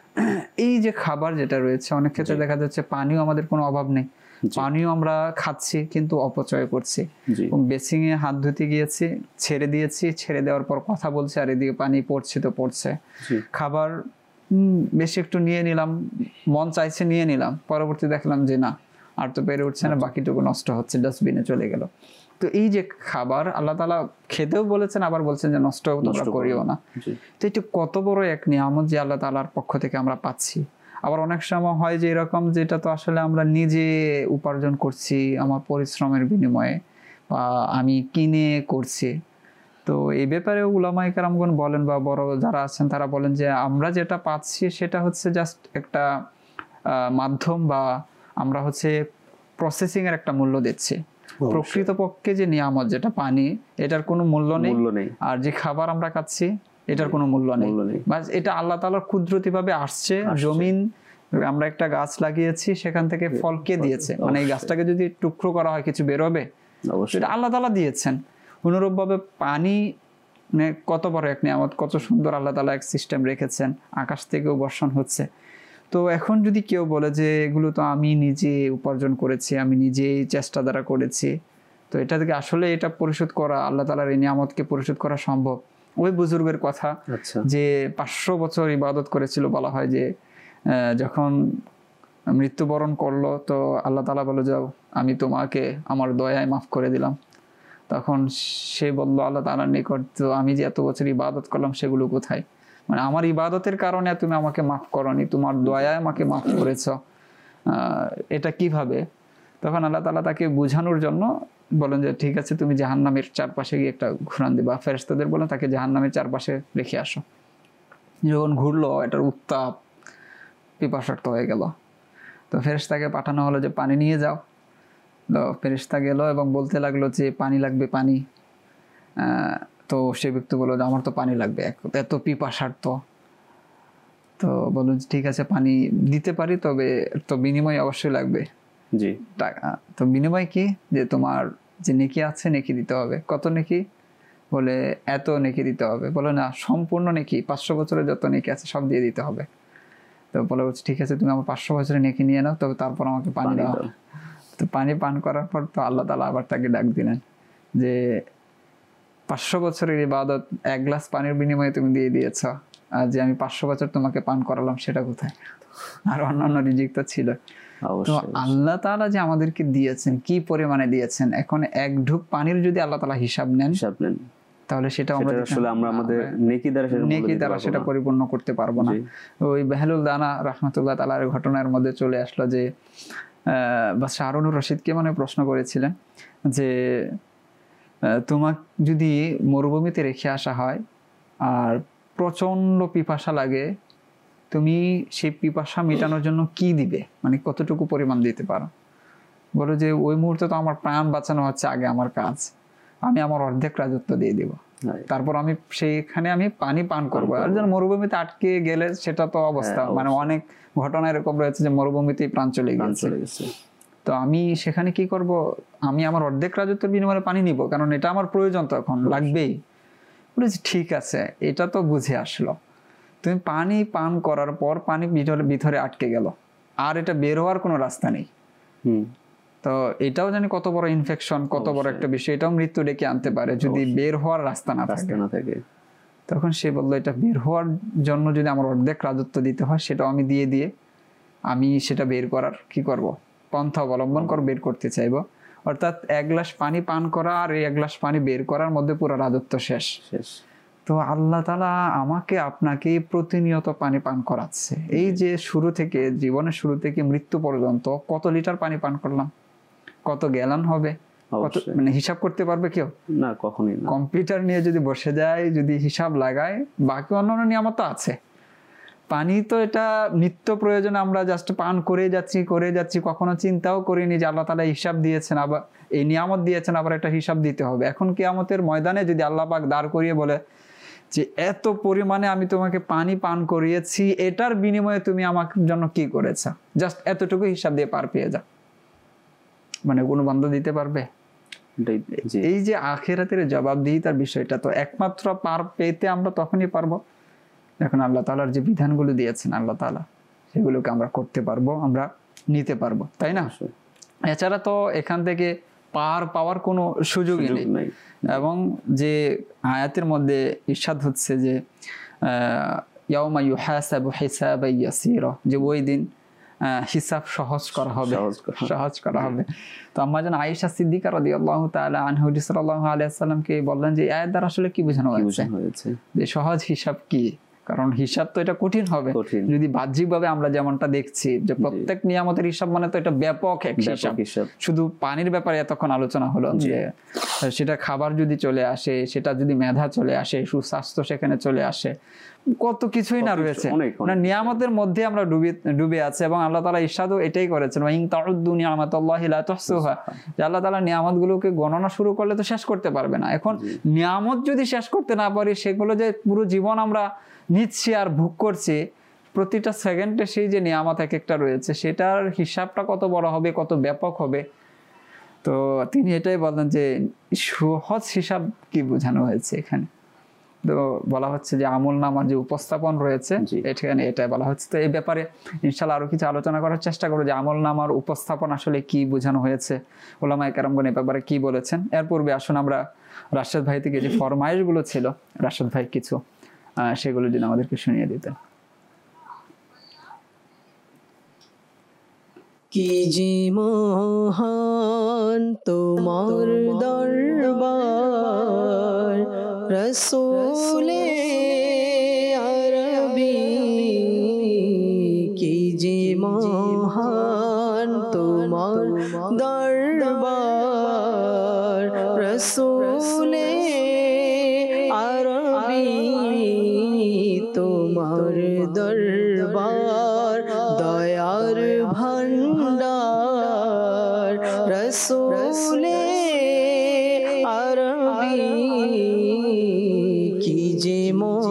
এই যে খাবার যেটা রয়েছে, অনেক ক্ষেত্রে দেখা যাচ্ছে পানিও আমাদের কোনো অভাব নেই, পানিও আমরা খাচ্ছি কিন্তু অপচয় করছি। বেসিং এ হাত ধুতে গিয়েছি, ছেড়ে দিয়েছি, ছেড়ে দেওয়ার পর কথা বলছি, আর এদিকে পানি পড়ছে তো পড়ছে। খাবার বেশি একটু নিয়ে নিলাম, মন চাইছে নিয়ে নিলাম, পরবর্তী দেখলাম যে না, আর তো পেরে উঠছে না, বাকিটুকু নষ্ট হচ্ছে, ডাস্টবিনে চলে গেল। তো এই যে খাবার আল্লাহ তাআলা খেতেও বলেছেন, আবার বলছেন যে নষ্ট তোমরা করিও না। তো এটা কত বড় এক নিয়ামত যে আল্লাহ তাআলার পক্ষ থেকে আমরা পাচ্ছি। আবার অনেক সময় হয় যে এরকম, যেটা তো আসলে আমরা নিজে উপার্জন করছি আমার পরিশ্রমের বিনিময়ে, বা আমি কিনে করছি। তো এই ব্যাপারে উলামায়ে কেরামগণ বলেন, বা বড় যারা আছেন তারা বলেন যে আমরা যেটা পাচ্ছি সেটা হচ্ছে জাস্ট একটা মাধ্যম, বা আমরা প্রসেসিং এর একটা মূল্য দিচ্ছি। প্রকৃতপক্ষে যে নিয়ামত যেটা পানি, এটার কোনো মূল্য নেই। আর যে খাবার আমরা খাচ্ছি এটার কোনো মূল্য নেই। বাস এটা আল্লাহ তাআলার কুদরতি ভাবে আসছে। জমিন, আমরা একটা গাছ লাগিয়েছি, সেখান থেকে ফল কে দিয়েছে? এই গাছটাকে যদি টুকরো করা হয় কিছু বেরোবে? এটা আল্লাহ তাআলা দিয়েছেন। অনুরূপ ভাবে পানি কত বড় এক নিয়ামত, কত সুন্দর আল্লাহ তাআলা এক সিস্টেম রেখেছেন, আকাশ থেকেও বর্ষণ হচ্ছে। তো এখন যদি কেউ বলে যে এগুলো তো আমি নিজে উপার্জন করেছি, আমি নিজেই চেষ্টা দ্বারা করেছি, তো এটা থেকে আসলে এটা পরিশোধ করা, আল্লাহ তাআলার এই নিয়ামতকে পরিশোধ করা সম্ভব? ওই বুজুর্গের কথা, যে 500 বছর ইবাদত করেছিল, বলা হয় যে যখন মৃত্যুবরণ করলো, তো আল্লাহ তাআলা বলে, যাও আমি তোমাকে আমার দয়ায় মাফ করে দিলাম। তখন সে বলল আল্লাহ তাআলার নিকট, তো আমি যে এত বছর ইবাদত করলাম সেগুলো কোথায়? আমার ইবাদতের কারণে তুমি আমাকে মাফ করনি, তোমার দয়ায় আমাকে মাফ করেছ, এটা কিভাবে? তখন আল্লাহ তাআলা তাকে বুঝানোর জন্য বলেন যে ঠিক আছে, তুমি জাহান্নামের চারপাশে গিয়ে একটা ঘুরান দিবা। ফেরেশতাদের বলেন তাকে জাহান্নামের চারপাশে রেখে আসো। যখন ঘুরলো, এটার উত্তাপ পিপাসার্ত হয়ে গেল। তো ফেরেশতাকে পাঠানো হলো যে পানি নিয়ে যাও। তো ফেরেশতা গেল এবং বলতে লাগলো যে পানি লাগবে, পানি। তো সে ব্যক্তি বললো যে আমার তো পানি লাগবে, এত পিপাসার্ত। তো বলুন ঠিক আছে, পানি দিতে পারি, তবে তো বিনিময় অবশ্যই লাগবে। জি, টাকা। তো বিনিময় কি? যে তোমার যে নেকি আছে, নেকি দিতে হবে। কত নেকি? বলে এত নেকি দিতে হবে। বলে না, সম্পূর্ণ নেকি, 500 বছরের যত নেকি আছে সব দিয়ে দিতে হবে। তো বলে ঠিক আছে, তুমি আমার 500 বছরের নেকি নিয়ে নাও, তবে তারপর আমাকে পানি দাও। তো পানি পান করার পর তো আল্লাহ তাআলা আবার তাকে ডাক দিলেন যে 500 বছরের ইবাদত এক গ্লাস পানির বিনিময়ে তুমি দিয়ে দিয়েছ, আর যে আমি 500 বছর তোমাকে পান করালাম সেটা কোথায়? আর অন্যান্য রিজিক তো ছিল। তো আল্লাহ তাআলা যে আমাদেরকে দিয়েছেন, কি পরিমাণে দিয়েছেন, এখন এক ঢুক পানির যদি আল্লাহ তাআলা হিসাব নেন তাহলে সেটা আমরা আমাদের নেকি দ্বারা সেটা পরিপূর্ণ করতে পারবো না। ওই বেহলুল দানা রাহমাতুল্লাহ তাআলার ঘটনার মধ্যে চলে আসলো যে বাদশা হারুনুর রশিদকে মানে প্রশ্ন করেছিলেন যে তোমাকে যদি মরুভূমিতে রেখে আসা হয় আর প্রচন্ড পিপাসা লাগে, তুমি সেই পিপাসা মেটানোর জন্য কি দিবে, মানে কতটুকু পরিমাণ দিতে পারো? বলো যে ওই মুহূর্তে তো আমার প্রাণ বাঁচানো হচ্ছে আগে আমার কাজ, আমি আমার অর্ধেক রাজত্ব দিয়ে দিব, তারপর আমি সেইখানে আমি পানি পান করবো। আর যেন মরুভূমিতে আটকে গেলে সেটা তো অবস্থা, মানে অনেক ঘটনা এরকম রয়েছে যে মরুভূমিতেই প্রাণ চলে গেছে। তো আমি সেখানে কি করব? আমি আমার অর্ধেক রাজত্বের বিনিময়ে পানি নিব, কারণ এটা আমার প্রয়োজন, তখন লাগবেই। বলেছি ঠিক আছে, এটা তো বুঝে আসলো। তুমি পানি পান করার পর পানি ভিতরে আটকে গেল, আর এটা বের হওয়ার কোনো রাস্তা নেই। তো এটাও জানি কত বড় ইনফেকশন, কত বড় একটা বিষয়, এটাও মৃত্যু ডেকে আনতে পারে যদি বের হওয়ার রাস্তা না থাকে। তখন সে বললো এটা বের হওয়ার জন্য যদি আমার অর্ধেক রাজত্ব দিতে হয়, সেটাও আমি দিয়ে আমি সেটা বের করার কি করব, পন্থা অবলম্বন করে বের করতে চাইবো। অর্থাৎ এক গ্লাস পানি পান করা আর এক গ্লাস পানি বের করার মধ্যে পুরো রাজত্ব শেষ। তো আল্লাহ তাআলা আমাকে আপনাকে প্রতিনিয়ত পানি পান করাচ্ছে। এই যে শুরু থেকে, জীবনের শুরু থেকে মৃত্যু পর্যন্ত কত লিটার পানি পান করলাম, কত গ্যালন হবে, কত মানে হিসাব করতে পারবে কেউ? না, কখনোই না। কম্পিউটার নিয়ে যদি বসে যায়, যদি হিসাব লাগায়, বাকি অন্যান্য নিয়ামত আছে। পানি তো এটা নিত্য প্রয়োজনে আমরা জাস্ট পান করে যাচ্ছি, কখনো চিন্তাও করিনি যে আল্লাহ তাআলা হিসাব দিয়েছেন, আবার এই নিয়ামত দিয়েছেন, আবার একটা হিসাব দিতে হবে। এখন কিয়ামতের ময়দানে যদি আল্লাহ পাক দাঁড় করিয়ে বলে যে এত পরিমাণে আমি তোমাকে পানি পান করিয়েছি, এটার বিনিময়ে তুমি আমার জন্য কি করেছো, জাস্ট এতটুকু হিসাব দিয়ে পার পেয়ে যাও, মানে কোনো বান্দা দিতে পারবে? এই যে আখিরাতের জবাবদিহিতার বিষয়টা, তো একমাত্র পার পেতে আমরা তখনই পারবো এখন আল্লাহ তাআলার যে বিধানগুলো দিয়েছেন আল্লাহ তাআলা, সেগুলোকে আমরা করতে পারবো, আমরা নিতে পারবো, তাই না? এছাড়া তো এখান থেকে পার পাওয়ার কোনো সুযোগই নেই। এবং যে আয়াতের মধ্যে ইরশাদ হচ্ছে যে ইয়াউমা ইউহাসাবু হিসাবান ইয়াসীরা, যে ওই দিন হিসাব সহজ করা হবে। তো আম্মা জান আয়েশা সিদ্দিকা রাদিয়াল্লাহু তাআলা আনহা সাল্লাল্লাহু আলাইহি ওয়াসাল্লামকে বললেন যে আয়াত দ্বারা আসলে কি বোঝানো হয়েছে, যে সহজ হিসাব কি? কারণ হিসাব তো এটা কঠিন হবে যদি বাহ্যিকভাবে আমরা যেমনটা দেখছি যে প্রত্যেক নিয়ামতের হিসাব মানে তো এটা ব্যাপক এক হিসাব। শুধু পানির ব্যাপারে এতক্ষণ আলোচনা হলো যে সেটা খাবার যদি চলে আসে, সেটা যদি মেধা চলে আসে, সুস্বাস্থ্য সেখানে চলে আসে, কত কিছুই না রয়েছে। মানে নিয়ামতের মধ্যে আমরা ডুবে আছে, এবং আল্লাহ তাআলা ইরশাদও এটাই করেছেন, ওয়া ইন তাউদ্দু নিয়ামাতাল্লাহি লা তুহসুহা, যে আল্লাহ তাআলা নিয়ামতগুলোকে গণনা শুরু করলে তো শেষ করতে পারবে না। এখন নিয়ামত যদি শেষ করতে না পারি, সেগুলো যে পুরো জীবন আমরা নিচ্ছি আর ভোগ করছি, প্রতিটা সেকেন্ডে সেই যে নিয়ামত এক একটা রয়েছে, সেটার হিসাবটা কত বড় হবে, কত ব্যাপক হবে। তো তিনি এটাই বলেন যে সহজ হিসাব কি বোঝানো হয়েছে এখানে। তো বলা হচ্ছে যে আমল নামার যে উপস্থাপন রয়েছে এখানে এটাই বলা হচ্ছে। তো এই ব্যাপারে ইনশাআল্লাহ আরো কিছু আলোচনা করার চেষ্টা করব যে আমল নামার উপস্থাপন আসলে কি বোঝানো হয়েছে, উলামায়ে কেরামগণ এই ব্যাপারে কি বলেছেন। এর পূর্বে আসুন আমরা রাশেদ ভাই থেকে যে ফরমাইশগুলো ছিল, রাশেদ ভাই কিছু সেগুলো যদি আমাদেরকে শুনিয়ে দিতেন। কি যে মহান তোমার দরবার, রসূলে আরবি, কি যে মহান তোমার দরবার, রসূলে আরবি, তোমার দরবার দয়ার ভান্ডার, রসূলে আরবি, কি যে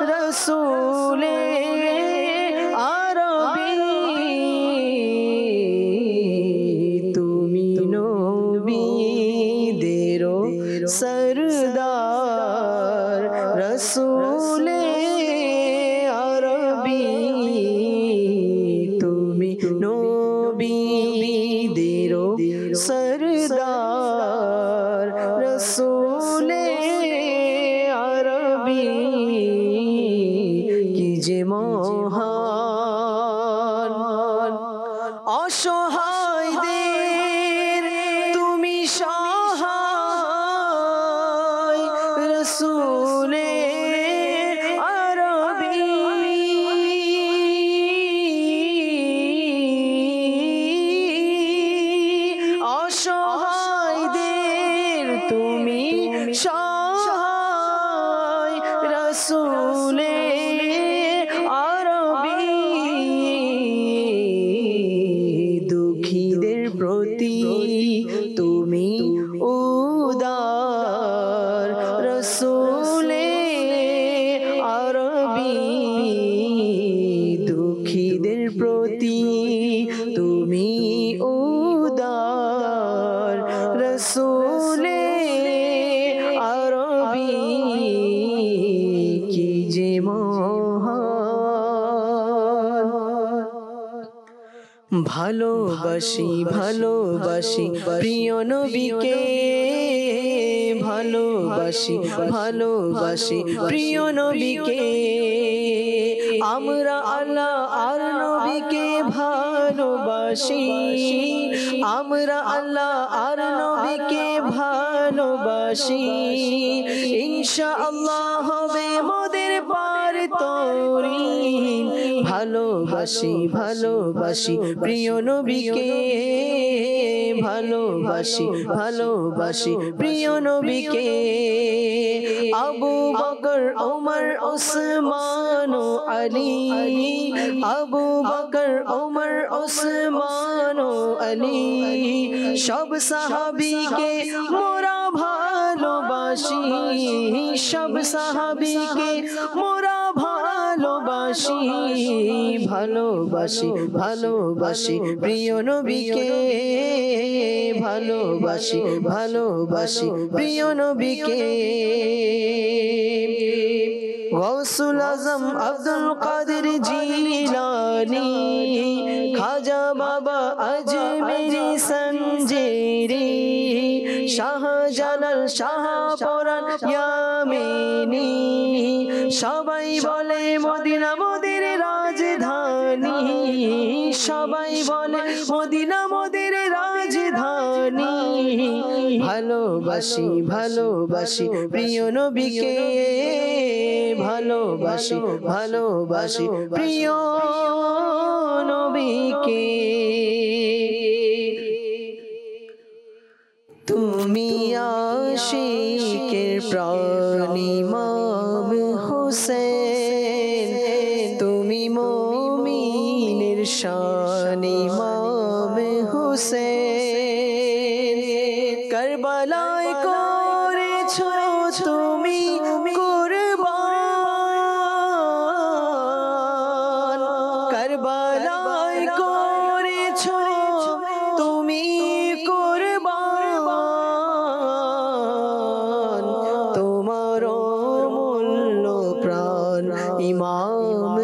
রসুলে আরবি তুমি নবীদেরও সরদার রসুলে আরবি তুমি নবীদেরও সরদার রসুলে আরবি কি যে মহান অসহায়দের তুমি সহায় রসুলে আরবি অসহায়দের তুমি সহায় রসুলে আরবি দুঃখীদের প্রতি তুমি উদার রসুলে আরবি দুঃখীদের প্রতি তুমি উদার রসুলে আরবি কি যে মহান ভালোবাসি ভালোবাসি প্রিয় নবীকে ভালোবাসি ভালোবাসি প্রিয় নবীকে আমরা আল্লাহ আর নবীকে ভালোবাসি আমরা আল্লাহ আর নবীকে ভালোবাসি ইনশাআল্লাহ হবে মোদের পার তরিন ভালোবাসি ভালোবাসি প্রিয় নবীকে ভালোবাসি ভালোবাসি প্রিয় নবীকে আবু বকর ওমর ওসমান ও আলী আবু বকর ওমর ওসমান ও আলী সব সাহাবীকে মোরা ভালোবাসি সব সাহাবীকে মোরা ভালোবাসি ভালোবাসি ভালোবাসি প্রিয় নবীকে ভালোবাসি ভালোবাসি প্রিয় নবীকে গৌসুল আজম আব্দুল কাদের জিলানী খাজা বাবা আজমেরি সঞ্জেরি শাহজালাল শাহপরান ইয়ামেনি সবাই বলে মদিনা মোদের রাজধানী সবাই বলে মদিনা মোদের রাজধানী ভালোবাসি ভালোবাসি প্রিয় নবীকে ভালোবাসি ভালোবাসি প্রিয় নবীকে তুমি আশিকের প্রাণ ইমাম হোসেন তুমি মুমিনের শান ইমাম হোসেন কারবালায় করেছো তুমি কুরবান কারবালায় করেছো তুমি কুরবান তোমার মূল্য প্রাণ ইমাম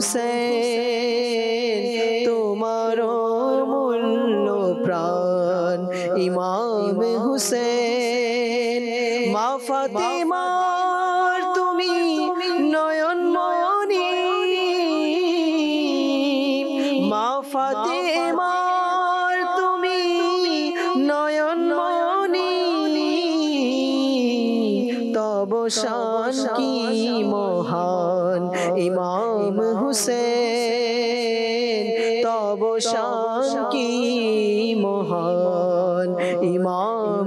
হুসেন তোমার মূল্য প্রাণ ইমাম হুসেন মা ফাতেমার তুমি নয়নমণি মা ফাতেমার তুমি নয়নমণি তব শান কি মহান ইমাম হুসেন তব শান কি মহান ইমাম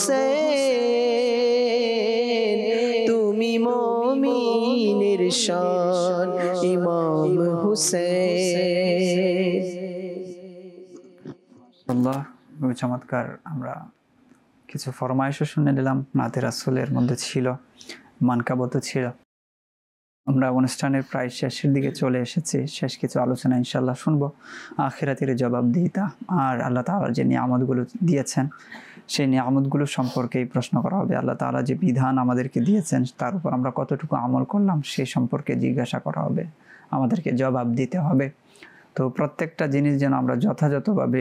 হুসেন তুমি মুমিনের শান ইমাম হুসেন আল্লাহ খুবই চমৎকার। আমরা কিছু ফরমায়েশও শুনে নিলাম, নাতে রাসূলের মধ্যে ছিল, মানকাবত ছিল। আমরা অনুষ্ঠানের প্রায় শেষের দিকে চলে এসেছি। শেষ কিছু আলোচনা ইনশাল্লাহ শুনবো, আখিরাতের জবাবদিহিতা আর আল্লাহ তাআলা যে নিয়ামতগুলো দিয়েছেন সেই নিয়ামতগুলো সম্পর্কেই প্রশ্ন করা হবে। আল্লাহ তাআলা যে বিধান আমাদেরকে দিয়েছেন তার উপর আমরা কতটুকু আমল করলাম সেই সম্পর্কে জিজ্ঞাসা করা হবে, আমাদেরকে জবাব দিতে হবে। তো প্রত্যেকটা জিনিস যেন আমরা যথাযথভাবে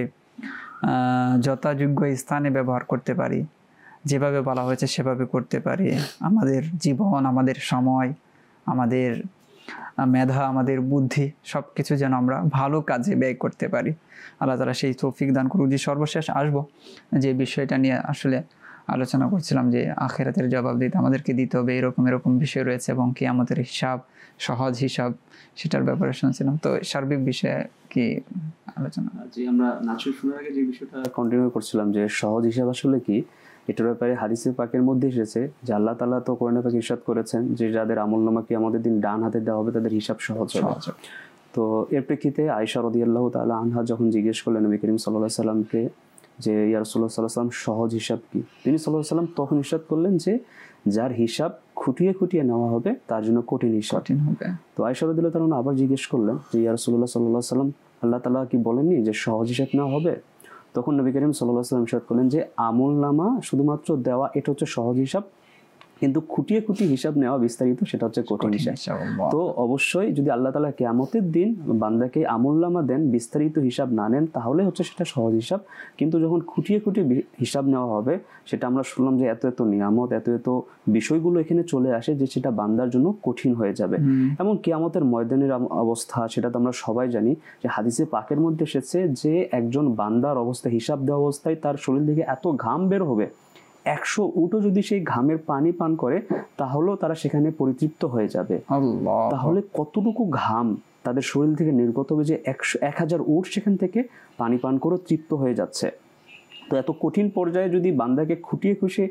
যথাযোগ্য স্থানে ব্যবহার করতে পারি, যেভাবে বলা হয়েছে সেভাবে করতে পারি। আমাদের জীবন, আমাদের সময়, আমাদের মেধা, আমাদের বুদ্ধি সব কিছু যেন আমরা ভালো কাজে ব্যয় করতে পারি। আল্লাহ তাআলা সেই তৌফিক দান করুন। যে সর্বশেষ আসবো যে বিষয়টা নিয়ে আসলে আলোচনা করছিলাম যে আখিরাতের জবাব দিতে আমাদেরকে দিতে হবে, এরকম বিষয় রয়েছে এবং কিয়ামতের হিসাব, সহজ হিসাব, সেটার ব্যাপারে শুনছিলাম। তো সার্বিক বিষয়ে কি আলোচনা? যে আমরা নাচুর শোনার আগে যে বিষয়টা কন্টিনিউ করছিলাম যে সহজ হিসাব আসলে কি, এটার ব্যাপারে হাদিসে পাকের মধ্যে এসেছে যে আল্লাহ তাআলা তো কোরআনে পাকে ইরশাদ করেছেন যে যাদের আমলনামা কিয়ামতের দিন ডান হাতে দেওয়া হবে তাদের হিসাব সহজ হবে। তো এর প্রেক্ষিতে আয়েশা রাদিয়াল্লাহু তাআলা আনহা যখন জিজ্ঞেস করলেন নবী করিম সাল্লাল্লাহু আলাইহি সাল্লামকে যে ইয়া রাসূলুল্লাহ সাল্লাল্লাহু আলাইহি ওয়াসাল্লাম সহজ হিসাব কি, তিনি সাল্লাল্লাহু আলাইহি সাল্লাম তখন ইরশাদ করলেন যে যার হিসাব খুঁটিয়ে নেওয়া হবে তার জন্য কঠিন হিসাব হবে। তো আয়েশা রাদিয়াল্লাহু তাআলা আবার জিজ্ঞেস করলেন যে ইয়া রাসূলুল্লাহ সাল্লাল্লাহু আলাইহি ওয়াসাল্লাম আল্লাহ তাআলা কি বলেননি যে সহজ হিসাব নেওয়া হবে? তখন নবী করিম সাল্লাল্লাহু আলাইহি ওয়াসাল্লাম ইরশাদ করলেন যে আমলনামা শুধুমাত্র দেওয়া এটা হচ্ছে সহজ হিসাব, কিন্তু খুঁটিয়ে হিসাব নেওয়া বিস্তারিত সেটা হচ্ছে কঠিন হিসাব। তো অবশ্যই যদি আল্লাহ তাআলা কিয়ামতের দিন বান্দাকে আমলনামা দেন, বিস্তারিত হিসাব না নেন, তাহলে হচ্ছে সেটা সহজ হিসাব। কিন্তু যখন খুঁটিয়ে হিসাব নেওয়া হবে, সেটা আমরা শুনলাম যে এত নিয়ামত, এত বিষয়গুলো এখানে চলে আসে যে সেটা বান্দার জন্য কঠিন হয়ে যাবে। এমন কিয়ামতের ময়দানের অবস্থা সেটা তো আমরা সবাই জানি যে হাদিসে পাকের মধ্যে এসেছে যে একজন বান্দার অবস্থা, হিসাব দেওয়া অবস্থায় তার শরীর থেকে এত ঘাম বের হবে, 100 উটও যদি সেই ঘামের পানি পান করে তাহলেও তারা সেখানে পরিতৃপ্ত হয়ে যাবে। তাহলে কতটুকু ঘাম তাদের শরীর থেকে নির্গত হবে যে 1000 উট সেখান থেকে পানি পান করে তৃপ্ত হয়ে যাচ্ছে। তো এত কঠিন পর্যায়ে যদি বান্দাকে খুঁটিয়ে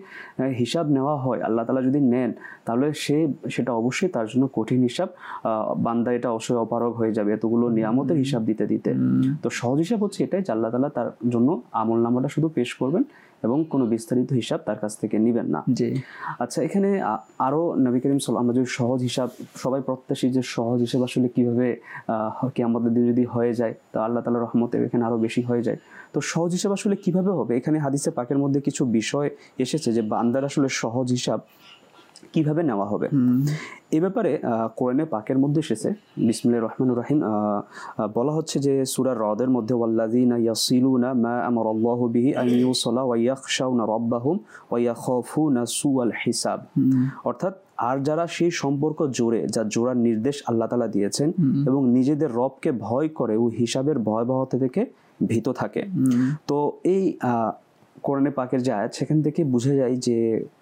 হিসাব নেওয়া হয়, আল্লাহ তাআলা যদি নেন, তাহলে সেটা অবশ্যই তার জন্য কঠিন হিসাব। বান্দা এটা অবশ্যই অপারগ হয়ে যাবে এতগুলো নিয়ামতের হিসাব দিতে। তো সহজ হিসাব হচ্ছে এটাই যে আল্লাহ তাআলা তার জন্য আমলনামাটা শুধু পেশ করবেন এবং কোনো বিস্তারিত হিসাব তার কাছ থেকে নেবেন না। আচ্ছা, এখানে আরো নবী করিম সাল্লাল্লাহু আলাইহি ওয়াসাল্লাম, আমরা যদি সহজ হিসাব সবাই প্রত্যাশী যে সহজ হিসাব আসলে কিভাবে কিয়ামতের দিন যদি হয়ে যায় তো আল্লাহ তাআলার রহমতে এখানে আরো বেশি হয়ে যায়। তো সহজ হিসাব আসলে কিভাবে হবে, এখানে হাদিসে পাকের মধ্যে কিছু বিষয় এসেছে যে বান্দার আসলে সহজ হিসাব কিভাবে নেওয়া হবে। এ ব্যাপারে কোরআনে পাকের মধ্যে এসেছে বিসমিল্লাহির রহমানির রহিম, বলা হচ্ছে যে সূরা রদের মধ্যে ওয়াল্লাযীনা ইয়াসিলুনা মা আমারাল্লাহু বিহি আন ইউসালা ওয়া ইয়াখশাউনা রাব্বাহুম ওয়া ইয়াখাফুনা সুআল হিসাব। অর্থাৎ আর যারা সেই সম্পর্ক জোড়ে, যা জোড়ার নির্দেশ আল্লাহ তাআলা দিয়েছেন এবং নিজেদের রবকে ভয় করে ও হিসাবের ভয়াবহতা থেকে ভীত থাকে। তো এই কোরআনে পাকের যে আয়াত সেখান থেকে বুঝে যায় যে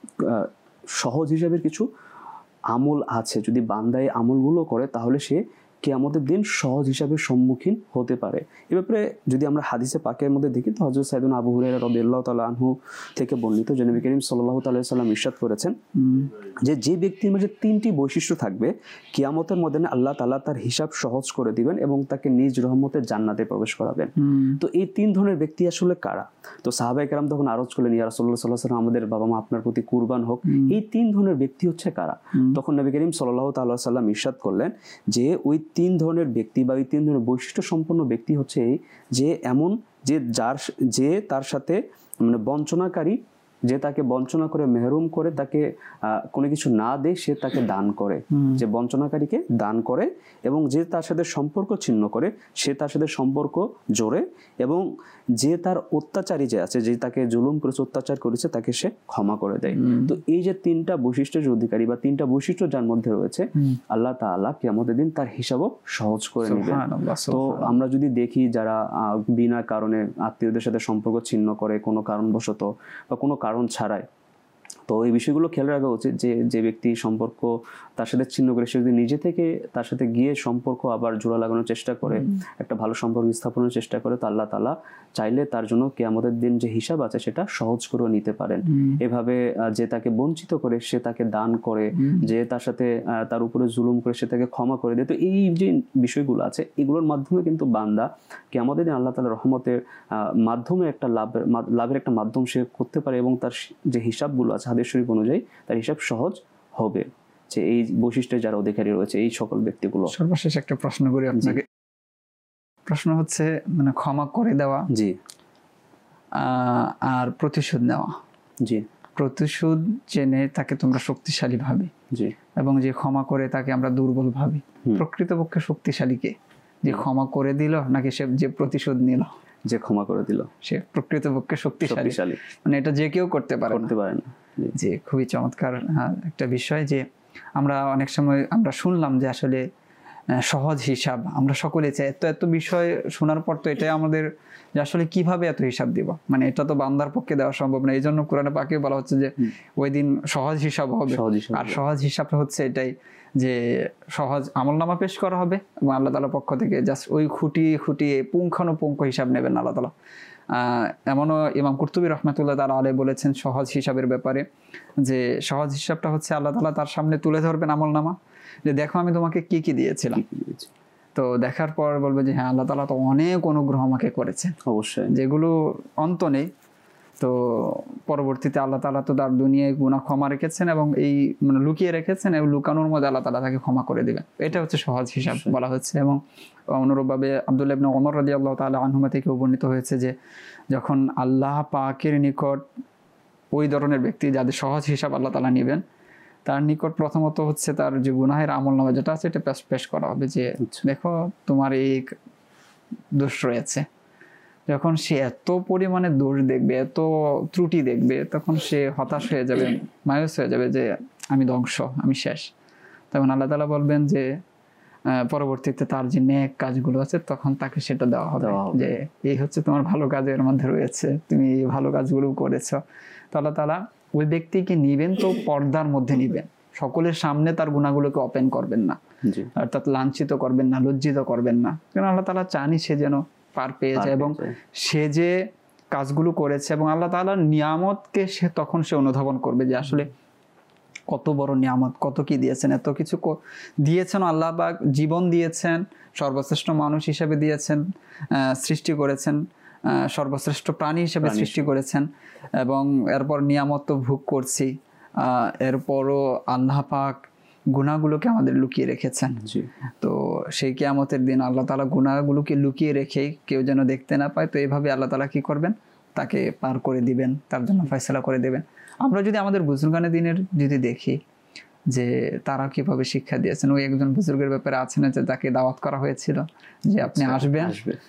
সহজ হিসাবের কিছু আমল আছে, যদি বান্দা এই আমলগুলো করে তাহলে সে কিয়ামতের দিন সহজ হিসাবের সম্মুখীন হতে পারে। এ ব্যাপারে যদি আমরা হাদিসে পাকের মধ্যে দেখি তো হযরত সাইয়েদনা আবু হুরায়রা রাদিয়াল্লাহু তাআলা আনহু থেকে বর্ণিত যে নবী করিম সাল্লাল্লাহু আলাইহি ওয়াসাল্লাম ইরশাদ করেছেন যে ব্যক্তির মাঝে 3টি বৈশিষ্ট্য থাকবে কিয়ামতের ময়দানে আল্লাহ তাআলা তার হিসাব সহজ করে দিবেন এবং তাকে নিজ রহমতের জান্নাতে প্রবেশ করাবেন। তো এই 3 ধরনের ব্যক্তি আসলে কারা? তো সাহাবায়ে কেরাম তখন আরজ করলেন, ইয়া রাসূলুল্লাহ সাল্লাল্লাহু আলাইহি ওয়াসাল্লাম, আমাদের বাবা মা আপনার প্রতি কুরবান হোক। এই 3 ধরনের ব্যক্তি হচ্ছে কারা? তখন নবী করিম সাল্লাল্লাহু তাআলা আলাইহি ওয়াসাল্লাম ইরশাদ করলেন যে ওই 3 ধরনের ব্যক্তি বা ওই 3 ধরনের বৈশিষ্ট্য সম্পন্ন ব্যক্তি হচ্ছে যে এমন যে তার সাথে মানে বঞ্চনাকারী, যে তাকে বঞ্চনা করে মেহরুম করে তাকে কোনো কিছু না দেয় সে তাকে দান করে, যে বঞ্চনাকারীকে দান করে, এবং যে তার সাথে সম্পর্ক ছিন্ন করে সে তার সাথে সম্পর্ক জোড়ে, এবং যে তার অত্যাচারী যে আছে, যে তাকে জুলুম করেছে, অত্যাচার করেছে, তাকে সে ক্ষমা করে দেয়। তো এই যে 3টা বৈশিষ্ট্যের অধিকারী বা 3টা বৈশিষ্ট্য যার মধ্যে রয়েছে, আল্লাহ তাআলা কিয়ামতের দিন তার হিসাবও সহজ করে নেবেন। তো আমরা যদি দেখি যারা বিনা কারণে আত্মীয়দের সাথে সম্পর্ক ছিন্ন করে কোনো কারণবশত বা কোনো কারণ ছাড়াই, তো এই বিষয়গুলো খেয়াল রাখা উচিত যে ব্যক্তি সম্পর্ক তার সাথে ছিন্ন করে সে যদি নিজে থেকে তার সাথে গিয়ে সম্পর্ক আবার জোড়া লাগানোর চেষ্টা করে, একটা ভালো সম্পর্ক স্থাপনের চেষ্টা করে, তো আল্লাহ তাআলা চাইলে তার জন্য কিয়ামতের দিন যে হিসাব আছে সেটা সহজ করে নিতে পারেন। এভাবে যে তাকে বঞ্চিত করে সে তাকে দান করে, যে তার সাথে তার উপরে জুলুম করে সে তাকে ক্ষমা করে দেয়। তো এই যে বিষয়গুলো আছে এগুলোর মাধ্যমে কিন্তু বান্দা কিয়ামতের দিন আল্লাহ তাআলার রহমতের মাধ্যমে একটা লাভের একটা মাধ্যম সে করতে পারে, এবং তার যে হিসাবগুলো আছে হাদিস শরীফ অনুযায়ী তার হিসাব সহজ হবে। যে এই বৈশিষ্ট্যের যারা অধিকারী রয়েছে এই সকল ব্যক্তিগুলো? সর্বশেষ একটা প্রশ্ন করি আপনাকে। প্রশ্ন হচ্ছে মানে ক্ষমা করে দেওয়া জি আর প্রতিশোধ নেওয়া। জি প্রতিশোধ জেনে তাকে তোমরা শক্তিশালী ভাবে, জি, এবং যে ক্ষমা করে তাকে আমরা দুর্বল ভাবি। প্রকৃতপক্ষে শক্তিশালী কে? যে ক্ষমা করে দিল নাকি সে যে প্রতিশোধ নিল? যে ক্ষমা করে দিল সে প্রকৃতপক্ষে শক্তিশালী। মানে এটা যে কেউ করতে পারে না। যে খুবই চমৎকার একটা বিষয় যে আমরা অনেক সময় আমরা শুনলাম যে আসলে সহজ হিসাব আমরা সকলে চাই। এত বিষয় শোনার পর তো এটাই আমাদের যে আসলে কিভাবে এত হিসাব দিব, মানে এটা তো বান্দার পক্ষে দেওয়া সম্ভব না। এই জন্য কোরআনে পাকে বলা হচ্ছে যে ওই দিন সহজ হিসাব হবে। আর সহজ হিসাবটা হচ্ছে এটাই যে সহজ আমলনামা পেশ করা হবে এবং আল্লাহ তাআলার পক্ষ থেকে জাস্ট ওই খুঁটিয়ে পুঙ্খানুপুঙ্খ হিসাব নেবেন আল্লাহ তাআলা। এমনও ইমাম কুরতুবী রাহমাতুল্লাহ তাআলা আলাইহি বলেছেন সহজ হিসাবের ব্যাপারে যে সহজ হিসাবটা হচ্ছে আল্লাহ তাআলা তার সামনে তুলে ধরবেন আমলনামা, যে দেখো আমি তোমাকে কি কি দিয়েছিলাম। তো দেখার পর বলবে যে হ্যাঁ আল্লাহ তাআলা তো অনেক অনুগ্রহ আমাকে করেছেন, অবশ্যই, যেগুলো অন্ত নেই। তো পরবর্তীতে আল্লাহ তাআলা তো তার দুনিয়ায় গুনাহ ক্ষমা রেখেছেন এবং এই মানে লুকিয়ে রেখেছেন, এবং লুকানোর মধ্যে আল্লাহ তাআলা তাকে ক্ষমা করে দিবেন। এটা হচ্ছে সহজ হিসাব বলা হচ্ছে। এবং অনুরূপভাবে আব্দুল্লাহ ইবনে ওমর রাদিয়াল্লাহু তাআলা আনহুমা থেকে বর্ণিত হয়েছে যে যখন আল্লাহ পাকের নিকট ওই ধরনের ব্যক্তি যাদের সহজ হিসাব আল্লাহ তাআলা নেবেন, তার নিকট প্রথমত হচ্ছে তার যে গুনাহের আমলনামা যেটা আছে এটা পেশ করা হবে যে দেখো তোমার এই দোষ রয়েছে। যখন সে এত পরিমাণে দোষ দেখবে, এত ত্রুটি দেখবে, তখন সে হতাশ হয়ে যাবে, মায়ুস হয়ে যাবে যে আমি ধ্বংস, আমি শেষ। তখন আল্লাহ তাআলা বলবেন যে পরবর্তীতে তার যে নেক কাজগুলো আছে তখন তাকে সেটা দেওয়া হবে যে এই হচ্ছে তোমার ভালো কাজের মধ্যে রয়েছে, তুমি এই ভালো কাজগুলো করেছো। তো আল্লাহ তাআলা ওই ব্যক্তিকে নিবেন, তো পর্দার মধ্যে নিবেন, সকলের সামনে তার গুনাহগুলোকে ওপেন করবেন না, অর্থাৎ লাঞ্ছিত করবেন না, লজ্জিত করবেন না। কারণ আল্লাহ তাআলা চানি সে যেন পার পেয়ে যায় এবং সে যে কাজগুলো করেছে এবং আল্লাহ তাআলার নিয়ামতকে সে তখন সে অনুধাবন করবে যে আসলে কত বড় নিয়ামত, কত কি দিয়েছেন, এত কিছু দিয়েছেন আল্লাহ পাক, জীবন দিয়েছেন, সর্বশ্রেষ্ঠ মানুষ হিসেবে দিয়েছেন, সৃষ্টি করেছেন, সর্বশ্রেষ্ঠ প্রাণী হিসেবে সৃষ্টি করেছেন, এবং এরপর নিয়ামত তো ভোগ করছি, এরপরও আল্লাহ পাক গুনাহগুলোকে আমাদের লুকিয়ে রেখেছেন। তো সেই কিয়ামতের দিন আল্লাহ তাআলা গুনাহগুলোকে লুকিয়ে রেখে কেউ যেন দেখতে না পায়। তো এইভাবে আল্লাহ তাআলা কি করবেন, তাকে পার করে দিবেন, তার জন্য ফয়সালা করে দিবেন। আমরা যদি আমাদের বুজুর্গানে দিনের যদি দেখি যে তারা কিভাবে শিক্ষা দিয়েছেন, ওই একজন বুজুর্গের ব্যাপারে আছে না যে তাকে দাওয়াত করা হয়েছিল যে আপনি আসবেন,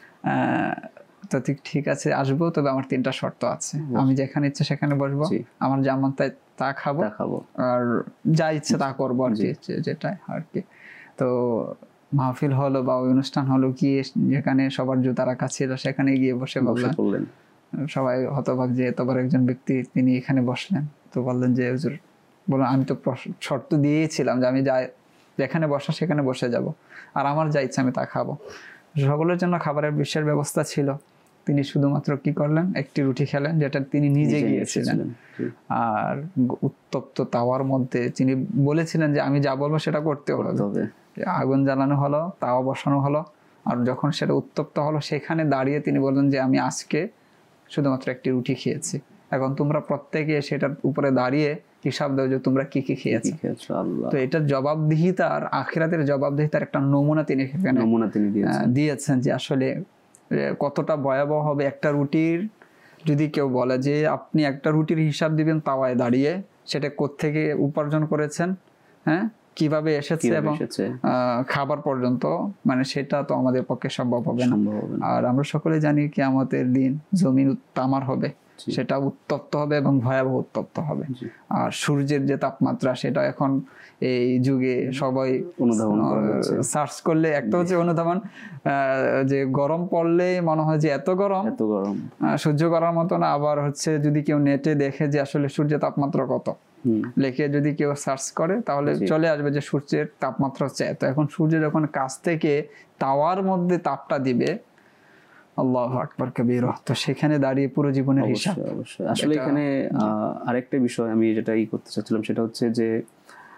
তো ঠিক আছে আসবো, তবে আমার 3টা শর্ত আছে। আমি যেখানে ইচ্ছে সেখানে বসবো, আমার যেমন তা খাবো, আর যা ইচ্ছে তা করবো আর কি, যেটা আর কি। তো মাহফিল হলো বা ওই অনুষ্ঠান হলো, গিয়ে যেখানে সবার জুতা রাখা ছিল সেখানে গিয়ে বসে বললেন, সবাই হতবাক যে এতবার একজন ব্যক্তি তিনি এখানে বসলেন। তো বললেন যে হুজুর, বললেন আমি তো শর্ত দিয়েছিলাম যে আমি যেখানে বসা সেখানে বসে যাব, আর আমার যা ইচ্ছা আমি তা খাবো। সকলের জন্য খাবারের বিশেষ ব্যবস্থা ছিল, তিনি শুধুমাত্র কি করলেন, একটি রুটি খেলেন যেটা তিনি নিজে গিয়েছিলেন, আর উত্তপ্ত তাওয়ার মধ্যে তিনি বলেছিলেন যে আমি যা বলবো সেটা করতে হবে। আগুন জ্বালানো হলো, তাওয়া বসানো হলো, আর যখন সেটা উত্তপ্ত হলো সেখানে দাঁড়িয়ে তিনি বললেন যে আমি আজকে শুধুমাত্র একটি রুটি খেয়েছি, এখন তোমরা প্রত্যেকে সেটার উপরে দাঁড়িয়ে হিসাব দাও যে তোমরা কি কি খেয়েছো। তো এটার জবাবদিহিতার, আখিরাতের জবাবদিহিতার একটা নমুনা তিনি দিয়েছেন যে আসলে কতটা ভয়াবহ হবে একটা রুটির। যদি কেউ বলে যে আপনি একটা রুটির হিসাব দিবেন তাওয়ায় দাঁড়িয়ে, সেটা কোত্থেকে উপার্জন করেছেন, হ্যাঁ কিভাবে এসেছে এবং খাবার পর্যন্ত, মানে সেটা তো আমাদের পক্ষে সম্ভব হবে না। আর আমরা সকলে জানি কিয়ামতের দিন জমিন তামার হবে, সেটা উত্তপ্ত হবে এবং ভয়াবহ উত্তপ্ত হবে। আর সূর্যের যে তাপমাত্রা সেটা এখন এই যুগে সবাই অনুধাবন সার্চ করলে একটা হচ্ছে অনুধাবন, যে গরম পড়লে মনে হয় যে এত গরম সহ্য করার মতো না, আবার হচ্ছে যদি কেউ নেটে দেখে যে আসলে সূর্যের তাপমাত্রা কত লিখে যদি কেউ সার্চ করে তাহলে চলে আসবে যে সূর্যের তাপমাত্রা হচ্ছে এত। এখন সূর্য যখন কাছ থেকে তাওয়ার মধ্যে তাপটা দিবে, আল্লাহু আকবার কবীরা, তো সেখানে দাঁড়িয়ে পুরো জীবনের হিসাব। আসলে এখানে আরেকটা বিষয় আমি যেটা করতে চাচ্ছিলাম সেটা হচ্ছে যে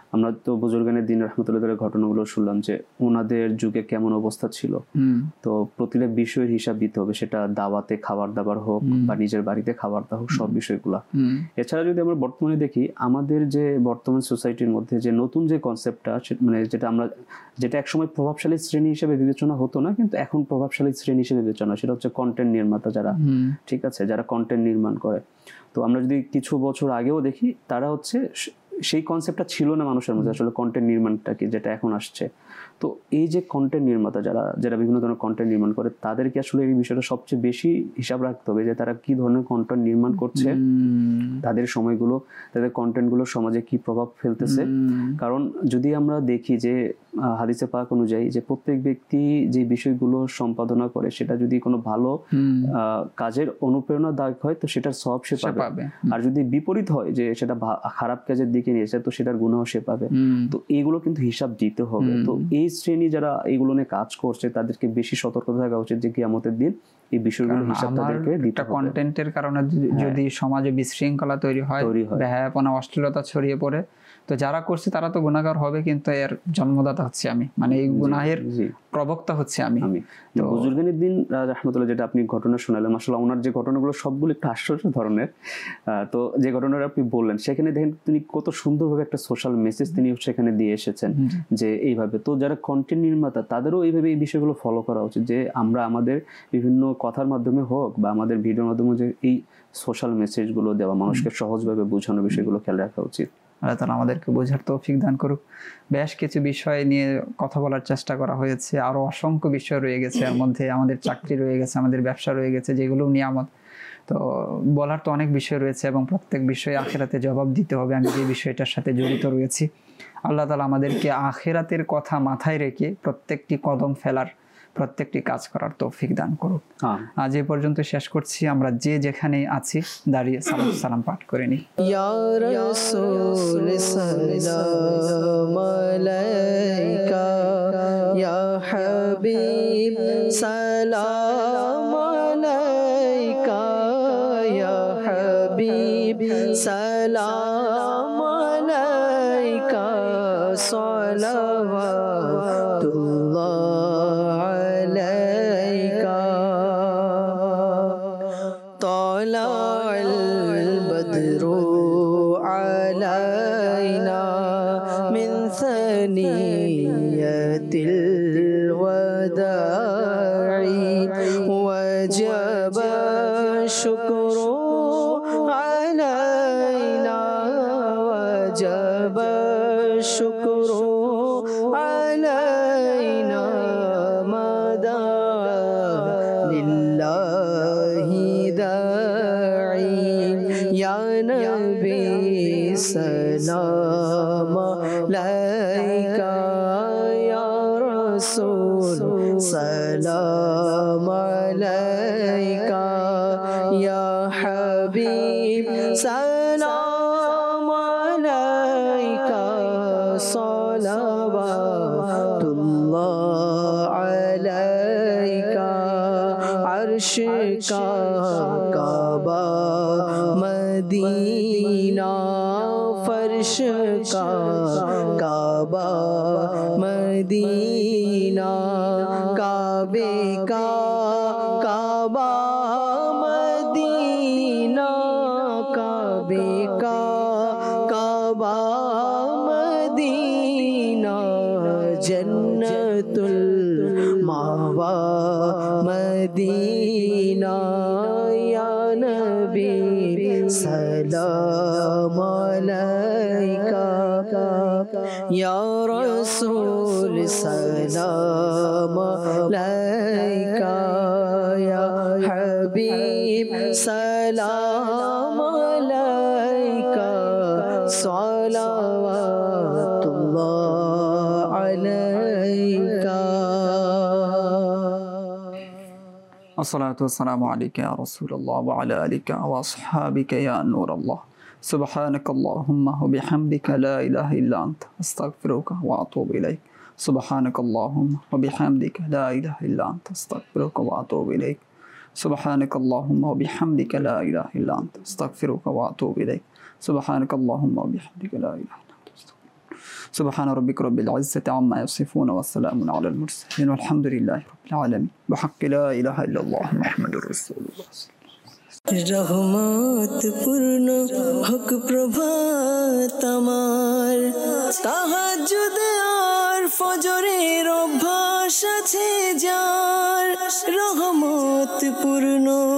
আমরা তো বুজুর্গানের দিন রহমতুল্লাহ ঘটনাগুলো শুনলাম যে ওনাদের যুগে কেমন অবস্থা ছিল। তো প্রতিটা বিষয়ের হিসাব দিতে হবে, সেটা দাওয়াতে খাবার দাবার হোক বা নিজের বাড়িতে খাবার দাবার হোক, সব বিষয়গুলা। এছাড়া যদি আমরা বর্তমানে দেখি, আমাদের যে বর্তমান সোসাইটির মধ্যে যে নতুন যে কনসেপ্টটা, মানে যেটা একসময় প্রভাবশালী শ্রেণী হিসেবে বিবেচনা হতো না, কিন্তু এখন প্রভাবশালী শ্রেণী হিসেবে বিবেচনা, সেটা হচ্ছে কন্টেন্ট নির্মাতা যারা, ঠিক আছে, যারা কন্টেন্ট নির্মাণ করে। তো আমরা যদি কিছু বছর আগেও দেখি, তারা হচ্ছে সেই কনসেপ্টটা ছিল না মানুষের মধ্যে আসলে কন্টেন্ট নির্মাণটা কি, যেটা এখন আসছে। তো এই যে কন্টেন্ট নির্মাতা যারা বিভিন্ন ধরনের কন্টেন্ট নির্মাণ করে, তাদেরকে আসলে এই বিষয়টা সবচেয়ে বেশি হিসাব রাখতে হবে যে তারা কি ধরনের কন্টেন্ট নির্মাণ করছে, তাদের সময়গুলো, তাদের কন্টেন্টগুলো সমাজে কি প্রভাব ফেলতেছে। কারণ যদি আমরা দেখি যে হাদিসে পাক অনুযায়ী যে প্রত্যেক ব্যক্তি যে বিষয়গুলো সম্পাদনা করে, সেটা যদি কোনো ভালো কাজের অনুপ্রেরণাদায়ক হয় তো সেটার সওয়াব সে পাবে, আর যদি বিপরীত হয় যে সেটা খারাপ কাজের দিকে নিয়েছে তো সেটার গুনাহ সে পাবে। তো এইগুলো কিন্তু হিসাব দিতে হবে। তো এই শ্রেণী যারা এইগুলো নিয়ে কাজ করছে, তাদেরকে বেশি সতর্ক থাকা উচিত যে কিয়ামতের দিন এই বিষয়গুলো হিসাব তাদেরকে দিতে হবে। কন্টেন্টের কারণে যদি সমাজে বিশৃঙ্খলা তৈরি হয়, বেহায়াপনা, অশ্লীলতা ছড়িয়ে পড়ে, তো যারা করছে তারা তো গুনাহগার হবে, কিন্তু এর জন্মদাতা হচ্ছে আমি, মানে এই গুনাহের প্রবক্তা হচ্ছে আমি। তো বুজুর্গানের দিন রাহমাতুল্লাহ যেটা আপনি ঘটনা শোনালেন, মাশাআল্লাহ ওনার যে ঘটনাগুলো সবগুলো একটু আশ্চর্য ধরনের। তো যে ঘটনাটা আপনি বললেন, সেখানে দেখেন তিনি কত সুন্দরভাবে একটা সোশ্যাল মেসেজ তিনি সেখানে দিয়ে এসেছেন যে এইভাবে। তো যারা কন্টেন্ট নির্মাতা, তাদেরও এইভাবে এই বিষয়গুলো ফলো করা উচিত যে আমরা আমাদের বিভিন্ন কথার মাধ্যমে হোক বা আমাদের ভিডিওর মাধ্যমে যে এই সোশ্যাল মেসেজগুলো দেওয়া, মানুষকে সহজভাবে বোঝানো, বিষয়গুলো খেয়াল রাখা উচিত। আল্লাহ তাআলা আমাদেরকে বোঝার তৌফিক দান করুক। বেশ কিছু বিষয় নিয়ে কথা বলার চেষ্টা করা হয়েছে, আরো অসংখ্য বিষয় রয়ে গেছে, এর মধ্যে আমাদের চাকরি রয়ে গেছে, আমাদের ব্যবসা রয়ে গেছে, যেগুলো নিয়ামত। তো বলার তো অনেক বিষয় রয়েছে এবং প্রত্যেক বিষয়ে আখিরাতে জবাব দিতে হবে। আমি যে বিষয়টার সাথে জড়িত রয়েছি, আল্লাহ তাআলা আমাদেরকে আখিরাতের কথা মাথায় রেখে প্রত্যেকটি কদম ফেলার, প্রত্যেকটি কাজ করার তৌফিক দান করুক। আজ এই পর্যন্ত শেষ করছি। আমরা যে যেখানে আছি দাঁড়িয়ে সালাম পাঠ করে নিই। ইয়া রাসূল সালাম আলাইকা, ইয়া হাবিব সালাম আলাইকা, ইয়া হাবিব সালাম আলাইকা, সালাওয়াতুল্লাহ الوداع وجب الشكر علينا، وجب الشكر علينا، مدى لله داعي يا نبي سلام عليك، سلام عليك، يا حبيب سلام عليك، صلوات الله عليك، عرش کا کعبہ مدینہ، فرش کا کعبہ مدینہ، کعبے کا کعبہ مدینہ، کعبے کا کعبہ مدینہ، جنت المأوى مدینہ، یا نبی سلام علیکہ، یا رسول سلام علیکہ، یا حبیب سلام علیکہ، صلوات اللہ علیکہ۔ الصلاة والسلام عليك يا رسول الله وعلى آلك وأصحابك يا نور الله، سبحانك اللهم وبحمدك لا إله إلا أنت أستغفرك وأتوب إليك، سبحانك اللهم وبحمدك لا إله إلا أنت أستغفرك وأتوب إليك، سبحانك اللهم وبحمدك لا إله إلا أنت أستغفرك وأتوب إليك، سبحانك اللهم وبحمدك لا إله إلا أنت أستغفرك সুবহান রাব্বিকা রাব্বিল ইজ্জাতি আম্মা ইয়াসিফুন ওয়া সালামুন আলাল মুরসালিন ওয়ালহামদুলিল্লাহি রাব্বিল আলামিন বিহাক্কি লা ইলাহা ইল্লাল্লাহ মুহাম্মাদুর রাসূলুল্লাহ। রহমত পূর্ণ হক প্রভাত আমার, তাহাজ্জুদ আর ফজরের অভ্যাস আছে যার। রহমত পূর্ণ